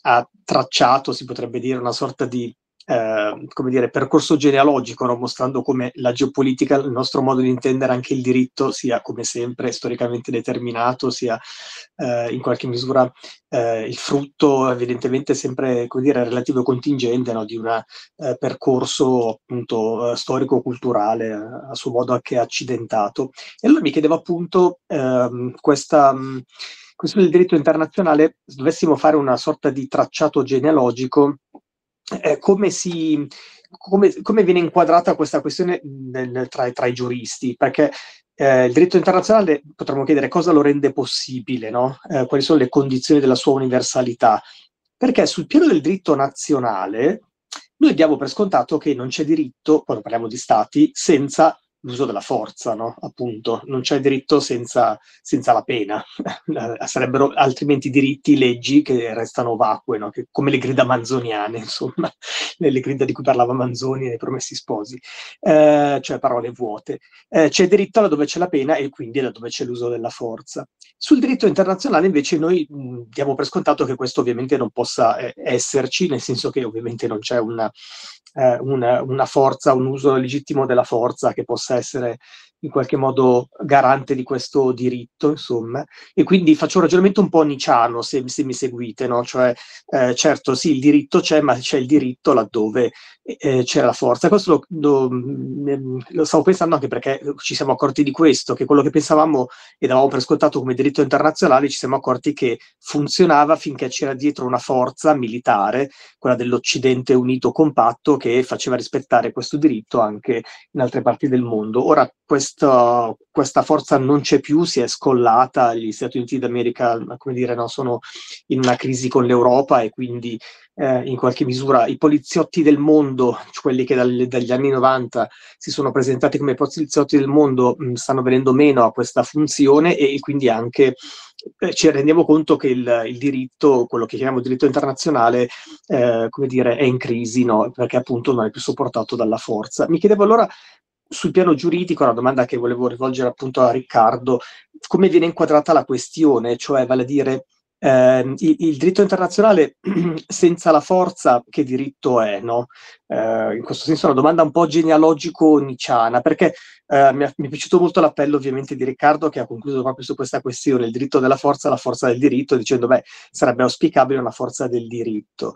ha tracciato, si potrebbe dire, una sorta di Eh, come dire, percorso genealogico, no? Mostrando come la geopolitica, il nostro modo di intendere anche il diritto, sia come sempre storicamente determinato, sia eh, in qualche misura eh, il frutto evidentemente sempre, come dire, relativo e contingente, no? Di un eh, percorso appunto eh, storico-culturale eh, a suo modo anche accidentato. E allora mi chiedevo appunto ehm, questa mh, questo del diritto internazionale, se dovessimo fare una sorta di tracciato genealogico, Eh, come, si, come, come viene inquadrata questa questione nel, tra, tra i giuristi? Perché eh, il diritto internazionale, potremmo chiedere cosa lo rende possibile, no? Eh, quali sono le condizioni della sua universalità? Perché sul piano del diritto nazionale noi diamo per scontato che non c'è diritto, quando parliamo di stati, senza l'uso della forza, no? Appunto, non c'è diritto senza, senza la pena. Sarebbero altrimenti diritti, leggi che restano vacue, no? Che, come le grida manzoniane, insomma, le grida di cui parlava Manzoni nei Promessi Sposi, eh, cioè parole vuote. Eh, c'è diritto laddove c'è la pena e quindi laddove c'è l'uso della forza. Sul diritto internazionale invece noi mh, diamo per scontato che questo ovviamente non possa eh, esserci, nel senso che ovviamente non c'è una, eh, una, una forza, un uso legittimo della forza che possa essere in qualche modo garante di questo diritto, insomma. E quindi faccio un ragionamento un po' nicciano, se, se mi seguite, no? Cioè, eh, certo, sì, il diritto c'è, ma c'è il diritto laddove eh, c'è la forza. Questo lo, lo, lo stavo pensando anche perché ci siamo accorti di questo, che quello che pensavamo e davamo per scontato come diritto internazionale, ci siamo accorti che funzionava finché c'era dietro una forza militare, quella dell'Occidente unito compatto, che faceva rispettare questo diritto anche in altre parti del mondo. Ora questa, questa forza non c'è più, si è scollata, gli Stati Uniti d'America, come dire, no, sono in una crisi con l'Europa e quindi eh, in qualche misura i poliziotti del mondo, cioè quelli che dal, dagli anni novanta si sono presentati come poliziotti del mondo, mh, stanno venendo meno a questa funzione e, e quindi anche eh, ci rendiamo conto che il, il diritto, quello che chiamiamo diritto internazionale, eh, come dire, è in crisi, no? Perché appunto non è più sopportato dalla forza. Mi chiedevo allora, sul piano giuridico, una domanda che volevo rivolgere appunto a Riccardo, come viene inquadrata la questione, cioè vale a dire eh, il, il diritto internazionale senza la forza che diritto è, no? Eh, in questo senso è una domanda un po' genealogico-nicciana, perché eh, mi, è, mi è piaciuto molto l'appello ovviamente di Riccardo che ha concluso proprio su questa questione, il diritto della forza, la forza del diritto, dicendo beh, sarebbe auspicabile una forza del diritto.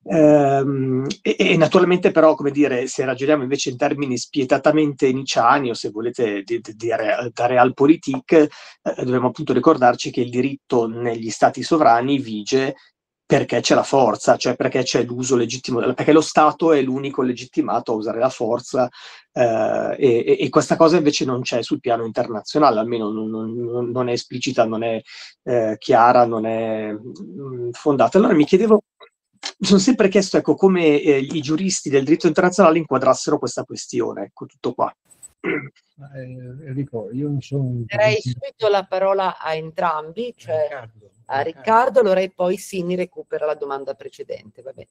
Ehm, e, e naturalmente però, come dire, se ragioniamo invece in termini spietatamente nicciani o se volete di, di, di, da realpolitik, eh, dobbiamo appunto ricordarci che il diritto negli stati sovrani vige perché c'è la forza, cioè perché c'è l'uso legittimo, perché lo Stato è l'unico legittimato a usare la forza eh, e, e questa cosa invece non c'è sul piano internazionale, almeno non, non, non è esplicita, non è eh, chiara, non è mh, fondata. Allora mi chiedevo, mi sono sempre chiesto ecco, come eh, i giuristi del diritto internazionale inquadrassero questa questione, ecco tutto qua. Eh, Enrico, io non sono... Darei subito la parola a entrambi, cioè Riccardo, a Riccardo, allora e poi Sini recupera la domanda precedente, va bene.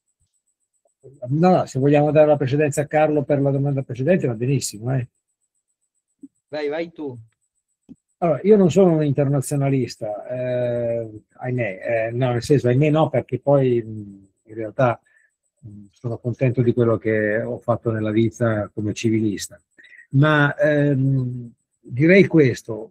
No, se vogliamo dare la precedenza a Carlo per la domanda precedente va benissimo. Eh. Vai, vai tu. Allora, io non sono un internazionalista, eh, ahimè, eh, no, nel senso, ahimè no, perché poi mh, in realtà mh, sono contento di quello che ho fatto nella vita come civilista. Ma ehm, direi questo,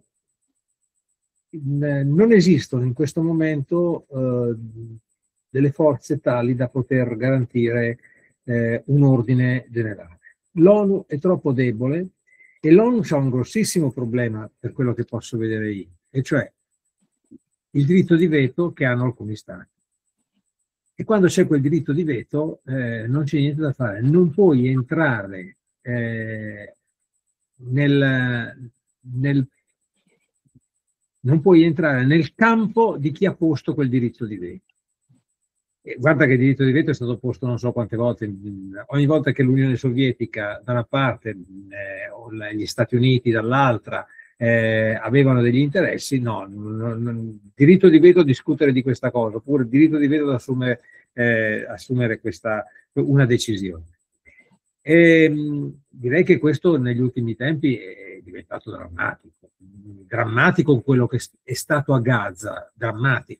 non esistono in questo momento eh, delle forze tali da poter garantire eh, un ordine generale. L'ONU è troppo debole e l'ONU ha un grossissimo problema per quello che posso vedere io, e cioè il diritto di veto che hanno alcuni stati. E quando c'è quel diritto di veto eh, non c'è niente da fare, non puoi entrare eh, nel, nel non puoi entrare nel campo di chi ha posto quel diritto di veto. E guarda che il diritto di veto è stato posto non so quante volte, ogni volta che l'Unione Sovietica da una parte eh, o gli Stati Uniti dall'altra eh, avevano degli interessi, no, non, non, diritto di veto a discutere di questa cosa, oppure diritto di veto ad assumere, eh, assumere questa, una decisione. E, mh, direi che questo negli ultimi tempi è diventato drammatico, drammatico quello che è stato a Gaza, drammatico,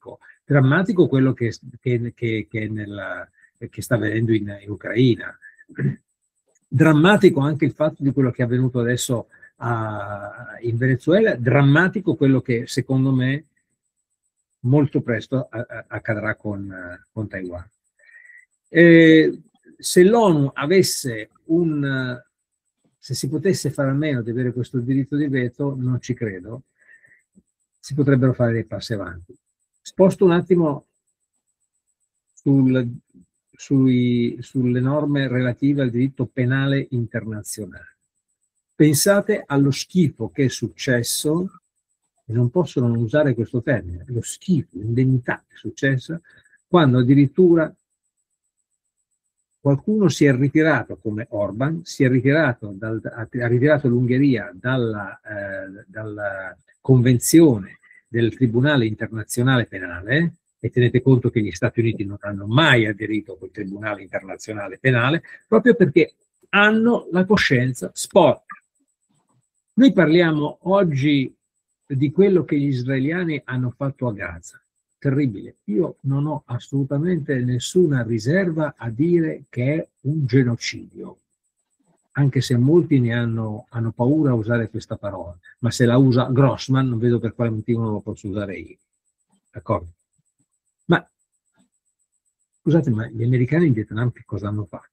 Drammatico quello che, che, che, che, nella, che sta avvenendo in, in Ucraina. Drammatico anche il fatto di quello che è avvenuto adesso a, in Venezuela. Drammatico quello che secondo me molto presto a, a, accadrà con, con Taiwan. Eh, se l'ONU avesse un, se si potesse fare almeno di avere questo diritto di veto, non ci credo, si potrebbero fare dei passi avanti. Sposto un attimo sul, sui, sulle norme relative al diritto penale internazionale. Pensate allo schifo che è successo, e non posso non usare questo termine, lo schifo, l'indegnità che è successa quando addirittura qualcuno si è ritirato, come Orban, si è ritirato, dal, ha ritirato l'Ungheria dalla, eh, dalla convenzione del Tribunale Internazionale Penale, e tenete conto che gli Stati Uniti non hanno mai aderito a quel Tribunale Internazionale Penale, proprio perché hanno la coscienza sporca. Noi parliamo oggi di quello che gli israeliani hanno fatto a Gaza. Terribile. Io non ho assolutamente nessuna riserva a dire che è un genocidio, anche se molti ne hanno, hanno paura a usare questa parola, ma se la usa Grossman non vedo per quale motivo non lo posso usare io. D'accordo? Ma scusate, ma gli americani in Vietnam che cosa hanno fatto?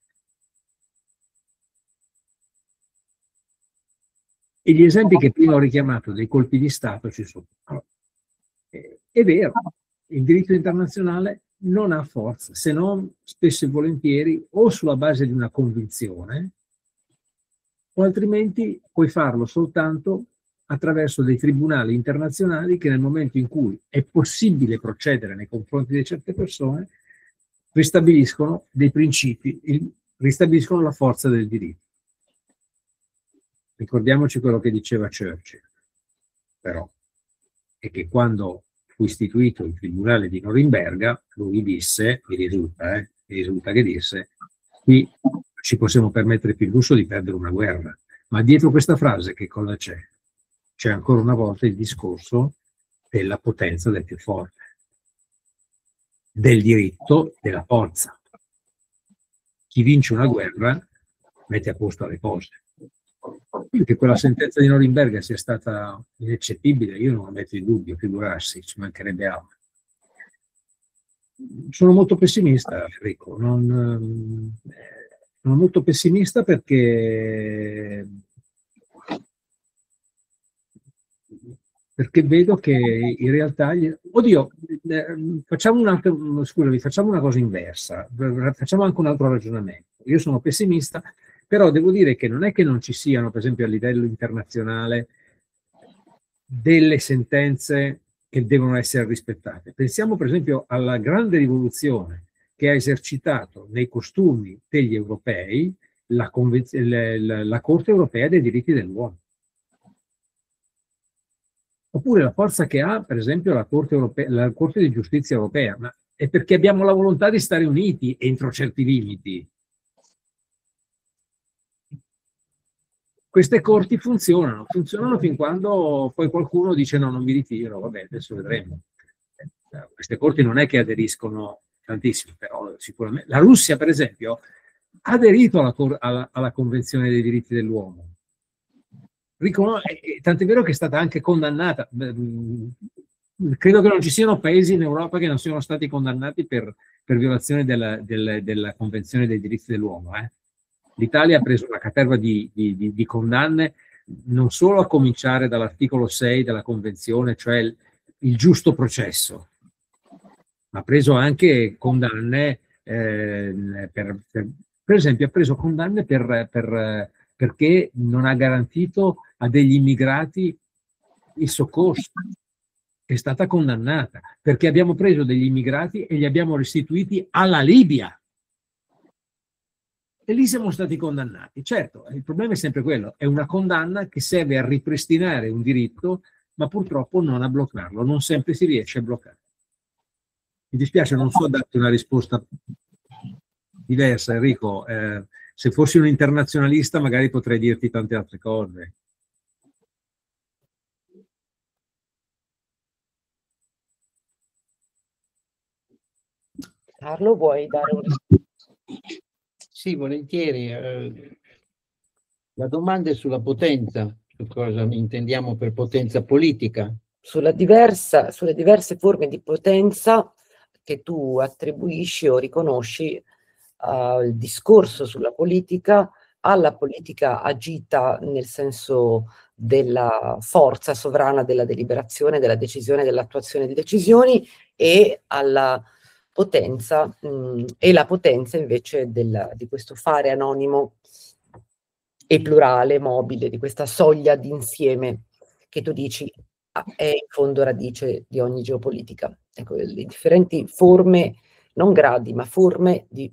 E gli esempi che prima ho richiamato dei colpi di Stato ci sono. Allora, eh, è vero, il diritto internazionale non ha forza, se non spesso e volentieri o sulla base di una convinzione, o altrimenti puoi farlo soltanto attraverso dei tribunali internazionali che nel momento in cui è possibile procedere nei confronti di certe persone, ristabiliscono dei principi, ristabiliscono la forza del diritto. Ricordiamoci quello che diceva Churchill, però, è che quando fu istituito il Tribunale di Norimberga, lui disse, mi risulta, eh, mi risulta che disse, qui ci possiamo permettere più il lusso di perdere una guerra. Ma dietro questa frase che cosa c'è? C'è ancora una volta il discorso della potenza del più forte, del diritto della forza. Chi vince una guerra mette a posto le cose. Che quella sentenza di Norimberga sia stata ineccepibile, io non lo metto in dubbio, figurarsi, ci mancherebbe altro. Sono molto pessimista, Enrico, non, sono molto pessimista perché, perché vedo che in realtà, oddio, facciamo un altro, scusami, facciamo una cosa inversa, facciamo anche un altro ragionamento. Io sono pessimista, però devo dire che non è che non ci siano, per esempio a livello internazionale, delle sentenze che devono essere rispettate. Pensiamo per esempio alla grande rivoluzione che ha esercitato nei costumi degli europei la, la, la Corte Europea dei diritti dell'uomo. Oppure la forza che ha, per esempio, la Corte, Europea, la Corte di Giustizia Europea, ma è perché abbiamo la volontà di stare uniti entro certi limiti. Queste corti funzionano, funzionano fin quando poi qualcuno dice no, non mi ritiro, vabbè, adesso vedremo. Queste corti non è che aderiscono tantissimo, però sicuramente. La Russia, per esempio, ha aderito alla, alla, alla Convenzione dei diritti dell'uomo. Tant'è vero che è stata anche condannata. Credo che non ci siano paesi in Europa che non siano stati condannati per, per violazione della, della, della Convenzione dei diritti dell'uomo. Eh. L'Italia ha preso una caterva di, di, di, di condanne, non solo a cominciare dall'articolo sei della Convenzione, cioè il, il giusto processo, ma ha preso anche condanne, eh, per, per, per esempio ha preso condanne per, per, perché non ha garantito a degli immigrati il soccorso. È stata condannata perché abbiamo preso degli immigrati e li abbiamo restituiti alla Libia. E lì siamo stati condannati. Certo, il problema è sempre quello, è una condanna che serve a ripristinare un diritto, ma purtroppo non a bloccarlo, non sempre si riesce a bloccare. Mi dispiace, non so darti una risposta diversa, Enrico. Eh, se fossi un internazionalista magari potrei dirti tante altre cose. Carlo, vuoi dare un Sì, volentieri. Eh, la domanda è sulla potenza, su cosa intendiamo per potenza politica. sulla diversa, sulle diverse forme di potenza che tu attribuisci o riconosci al discorso sulla politica, alla politica agita nel senso della forza sovrana della deliberazione, della decisione, dell'attuazione di decisioni, e alla potenza, mh, e la potenza invece del, di questo fare anonimo e plurale, mobile, di questa soglia d'insieme che tu dici ah, è in fondo radice di ogni geopolitica. Ecco, le differenti forme, non gradi, ma forme di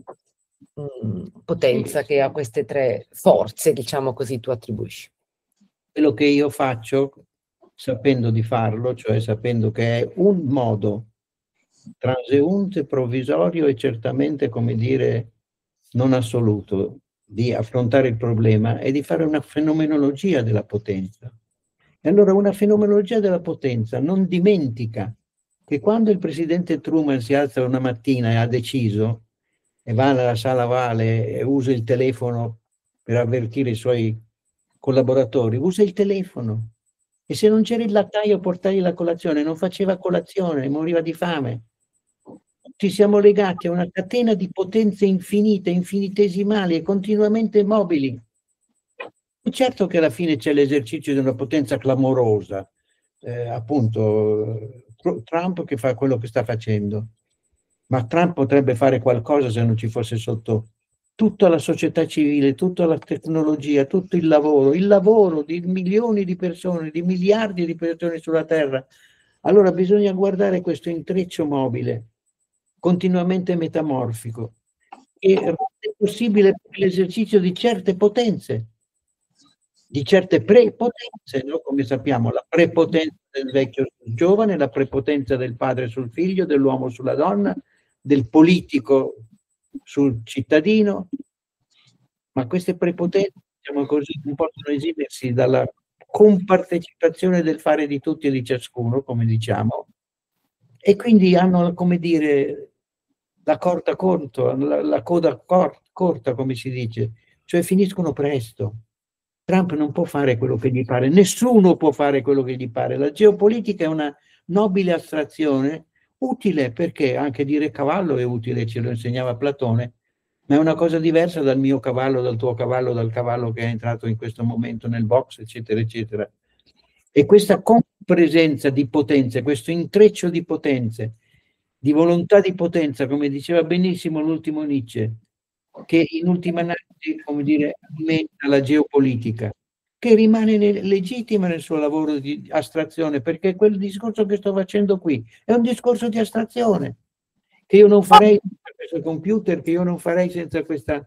mh, potenza che a queste tre forze, diciamo così, tu attribuisci. Quello che io faccio, sapendo di farlo, cioè sapendo che è un modo transeunte, provvisorio e certamente, come dire, non assoluto di affrontare il problema, è di fare una fenomenologia della potenza. E allora una fenomenologia della potenza non dimentica che quando il presidente Truman si alza una mattina e ha deciso, e va nella sala Vale e usa il telefono per avvertire i suoi collaboratori, usa il telefono. E se non c'era il lattaio a portargli la colazione, non faceva colazione, moriva di fame. Ci siamo legati a una catena di potenze infinite, infinitesimali e continuamente mobili. Certo che alla fine c'è l'esercizio di una potenza clamorosa, eh, appunto Trump che fa quello che sta facendo, ma Trump potrebbe fare qualcosa se non ci fosse sotto tutta la società civile, tutta la tecnologia, tutto il lavoro, il lavoro di milioni di persone, di miliardi di persone sulla Terra. Allora bisogna guardare questo intreccio mobile, continuamente metamorfico, e rende possibile l'esercizio di certe potenze, di certe prepotenze, no? Come sappiamo, la prepotenza del vecchio sul giovane, la prepotenza del padre sul figlio, dell'uomo sulla donna, del politico sul cittadino, ma queste prepotenze, diciamo così, non possono esimersi dalla compartecipazione del fare di tutti e di ciascuno, come diciamo, e quindi hanno, come dire, la corda corta, la, la coda cor, corta, come si dice, cioè finiscono presto. Trump non può fare quello che gli pare, nessuno può fare quello che gli pare. La geopolitica è una nobile astrazione, utile perché anche dire cavallo è utile, ce lo insegnava Platone, ma è una cosa diversa dal mio cavallo, dal tuo cavallo, dal cavallo che è entrato in questo momento nel box, eccetera, eccetera. E questa compresenza di potenze, questo intreccio di potenze, di volontà di potenza, come diceva benissimo l'ultimo Nietzsche, che in ultima analisi, come dire, alimenta la geopolitica, che rimane nel, legittima nel suo lavoro di astrazione, perché quel discorso che sto facendo qui è un discorso di astrazione, che io non farei senza questo computer, che io non farei senza questa,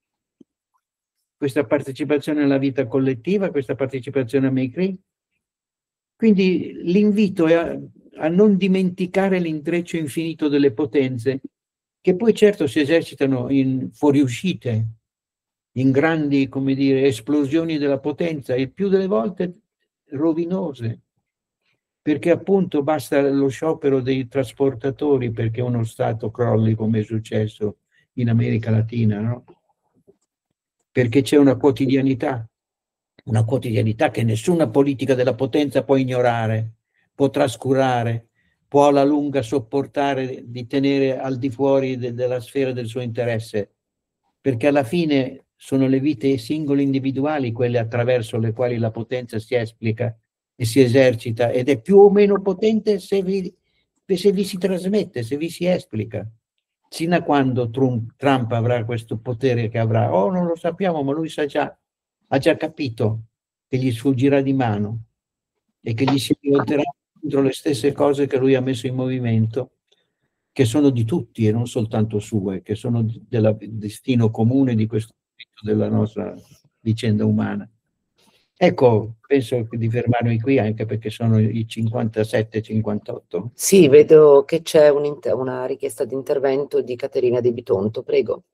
questa partecipazione alla vita collettiva, questa partecipazione a Make. Quindi l'invito è a, a non dimenticare l'intreccio infinito delle potenze, che poi certo si esercitano in fuoriuscite, in grandi, come dire, esplosioni della potenza, e più delle volte rovinose, perché appunto basta lo sciopero dei trasportatori perché uno Stato crolli, come è successo in America Latina, no? Perché c'è una quotidianità, una quotidianità che nessuna politica della potenza può ignorare, può trascurare, può alla lunga sopportare di tenere al di fuori de- della sfera del suo interesse, perché alla fine sono le vite singole individuali quelle attraverso le quali la potenza si esplica e si esercita, ed è più o meno potente se vi, se vi si trasmette, se vi si esplica. Sino a quando Trump, Trump avrà questo potere che avrà, oh non lo sappiamo, ma lui sa già, ha già capito che gli sfuggirà di mano e che gli si rivolterà contro le stesse cose che lui ha messo in movimento, che sono di tutti e non soltanto sue, che sono del destino comune di questo della nostra vicenda umana. Ecco, penso di fermarmi qui anche perché sono i cinquantasette cinquantotto. Sì, vedo che c'è un una richiesta di intervento di Caterina De Bitonto, prego.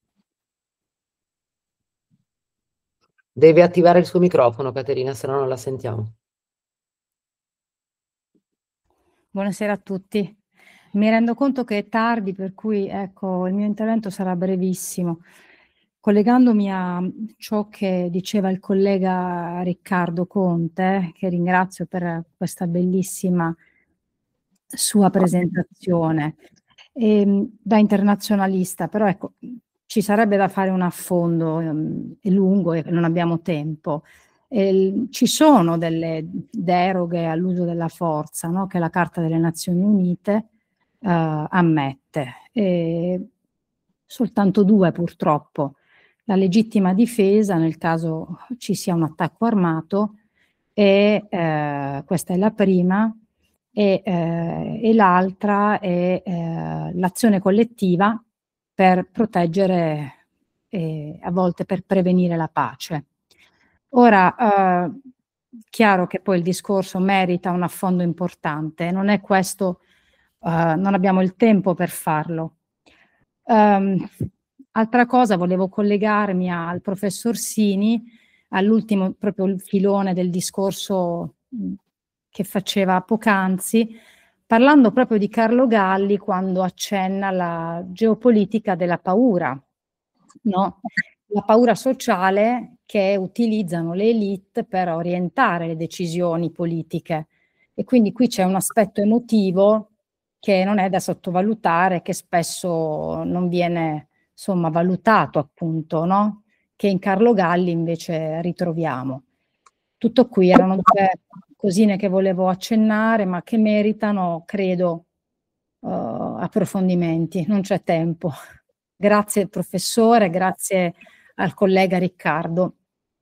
Deve attivare il suo microfono, Caterina, se no non la sentiamo. Buonasera a tutti. mi rendo conto che è tardi, per cui ecco, il mio intervento sarà brevissimo. Collegandomi a ciò che diceva il collega Riccardo Conte, che ringrazio per questa bellissima sua presentazione, e, da internazionalista, però ecco, ci sarebbe da fare un affondo, um, è lungo e non abbiamo tempo. E, ci sono delle deroghe all'uso della forza, no? Che la Carta delle Nazioni Unite uh, ammette, e soltanto due purtroppo: la legittima difesa nel caso ci sia un attacco armato, e eh, questa è la prima, e, eh, e l'altra è eh, l'azione collettiva per proteggere e a volte per prevenire la pace. Ora, eh, chiaro che poi il discorso merita un affondo importante, non è questo, eh, non abbiamo il tempo per farlo. Um, altra cosa, volevo collegarmi al professor Sini, all'ultimo proprio il filone del discorso che faceva poc'anzi, parlando proprio di Carlo Galli quando accenna la geopolitica della paura, no? La paura sociale che utilizzano le elite per orientare le decisioni politiche, e quindi qui c'è un aspetto emotivo che non è da sottovalutare, che spesso non viene insomma valutato, appunto, no? Che in Carlo Galli invece ritroviamo. Tutto qui, erano due cosine che volevo accennare, ma che meritano, credo, uh, approfondimenti. Non c'è tempo. Grazie professore, grazie al collega Riccardo.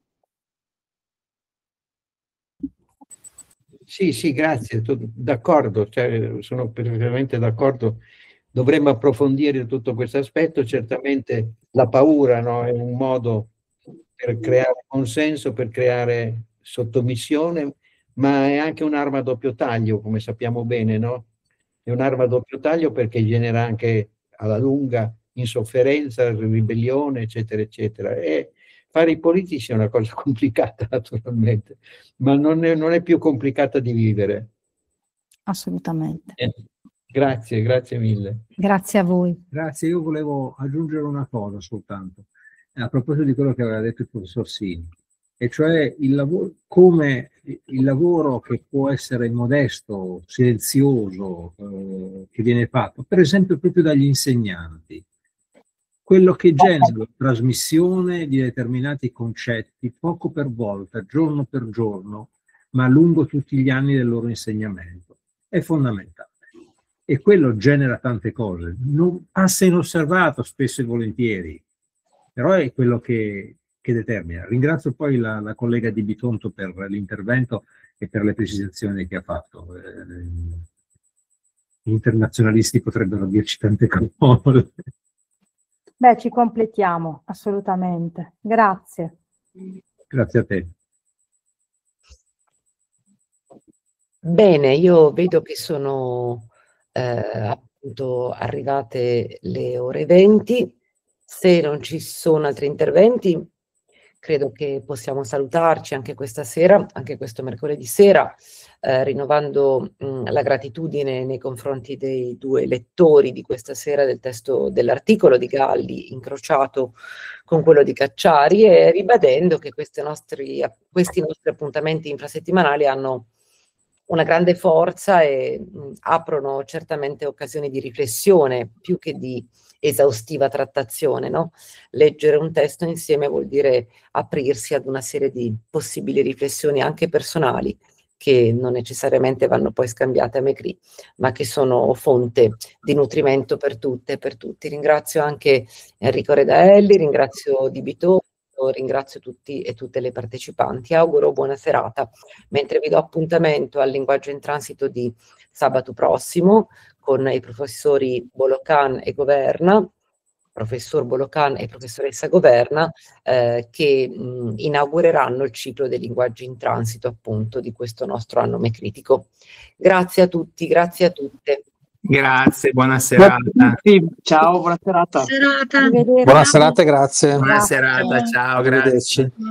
Sì, sì, grazie, d'accordo, cioè, sono perfettamente d'accordo. Dovremmo approfondire tutto questo aspetto. Certamente la paura, no, è un modo per creare consenso, per creare sottomissione, ma è anche un'arma a doppio taglio, come sappiamo bene, no? È un'arma a doppio taglio perché genera anche alla lunga insofferenza, ribellione, eccetera, eccetera. E fare i politici è una cosa complicata, naturalmente, ma non è, non è più complicata di vivere. Assolutamente. Eh, grazie, grazie mille. Grazie a voi. Grazie, io volevo aggiungere una cosa soltanto, a proposito di quello che aveva detto il professor Sini, e cioè il lavoro, come il lavoro che può essere modesto, silenzioso, eh, che viene fatto, per esempio proprio dagli insegnanti. Quello che genera la trasmissione di determinati concetti poco per volta, giorno per giorno, ma lungo tutti gli anni del loro insegnamento, è fondamentale. E quello genera tante cose. Non passa inosservato spesso e volentieri, però è quello che, che determina. Ringrazio poi la, la collega Di Bitonto per l'intervento e per le precisazioni che ha fatto. Eh, gli internazionalisti potrebbero dirci tante cose. Beh, ci completiamo, assolutamente. Grazie. Grazie a te. Bene, io vedo che sono eh, appunto arrivate le ore venti. Se non ci sono altri interventi, credo che possiamo salutarci anche questa sera, anche questo mercoledì sera, eh, rinnovando mh, la gratitudine nei confronti dei due lettori di questa sera del testo dell'articolo di Galli incrociato con quello di Cacciari, e ribadendo che questi nostri, questi nostri appuntamenti infrasettimanali hanno una grande forza e mh, aprono certamente occasioni di riflessione più che di esaustiva trattazione, no? Leggere un testo insieme vuol dire aprirsi ad una serie di possibili riflessioni anche personali, che non necessariamente vanno poi scambiate a Maigret, ma che sono fonte di nutrimento per tutte e per tutti. Ringrazio anche Enrico Redaelli, ringrazio Di Bitonto, ringrazio tutti e tutte le partecipanti. Auguro buona serata, mentre vi do appuntamento al linguaggio in transito di sabato prossimo con i professori Bolocan e Governa, professor Bolocan e professoressa Governa, eh, che mh, inaugureranno il ciclo dei linguaggi in transito appunto di questo nostro anno mecritico. Grazie a tutti, grazie a tutte. Grazie, buona serata. Ciao, buona serata. Serata. Arrivederci. Buona serata, grazie. Buona serata, ciao, grazie.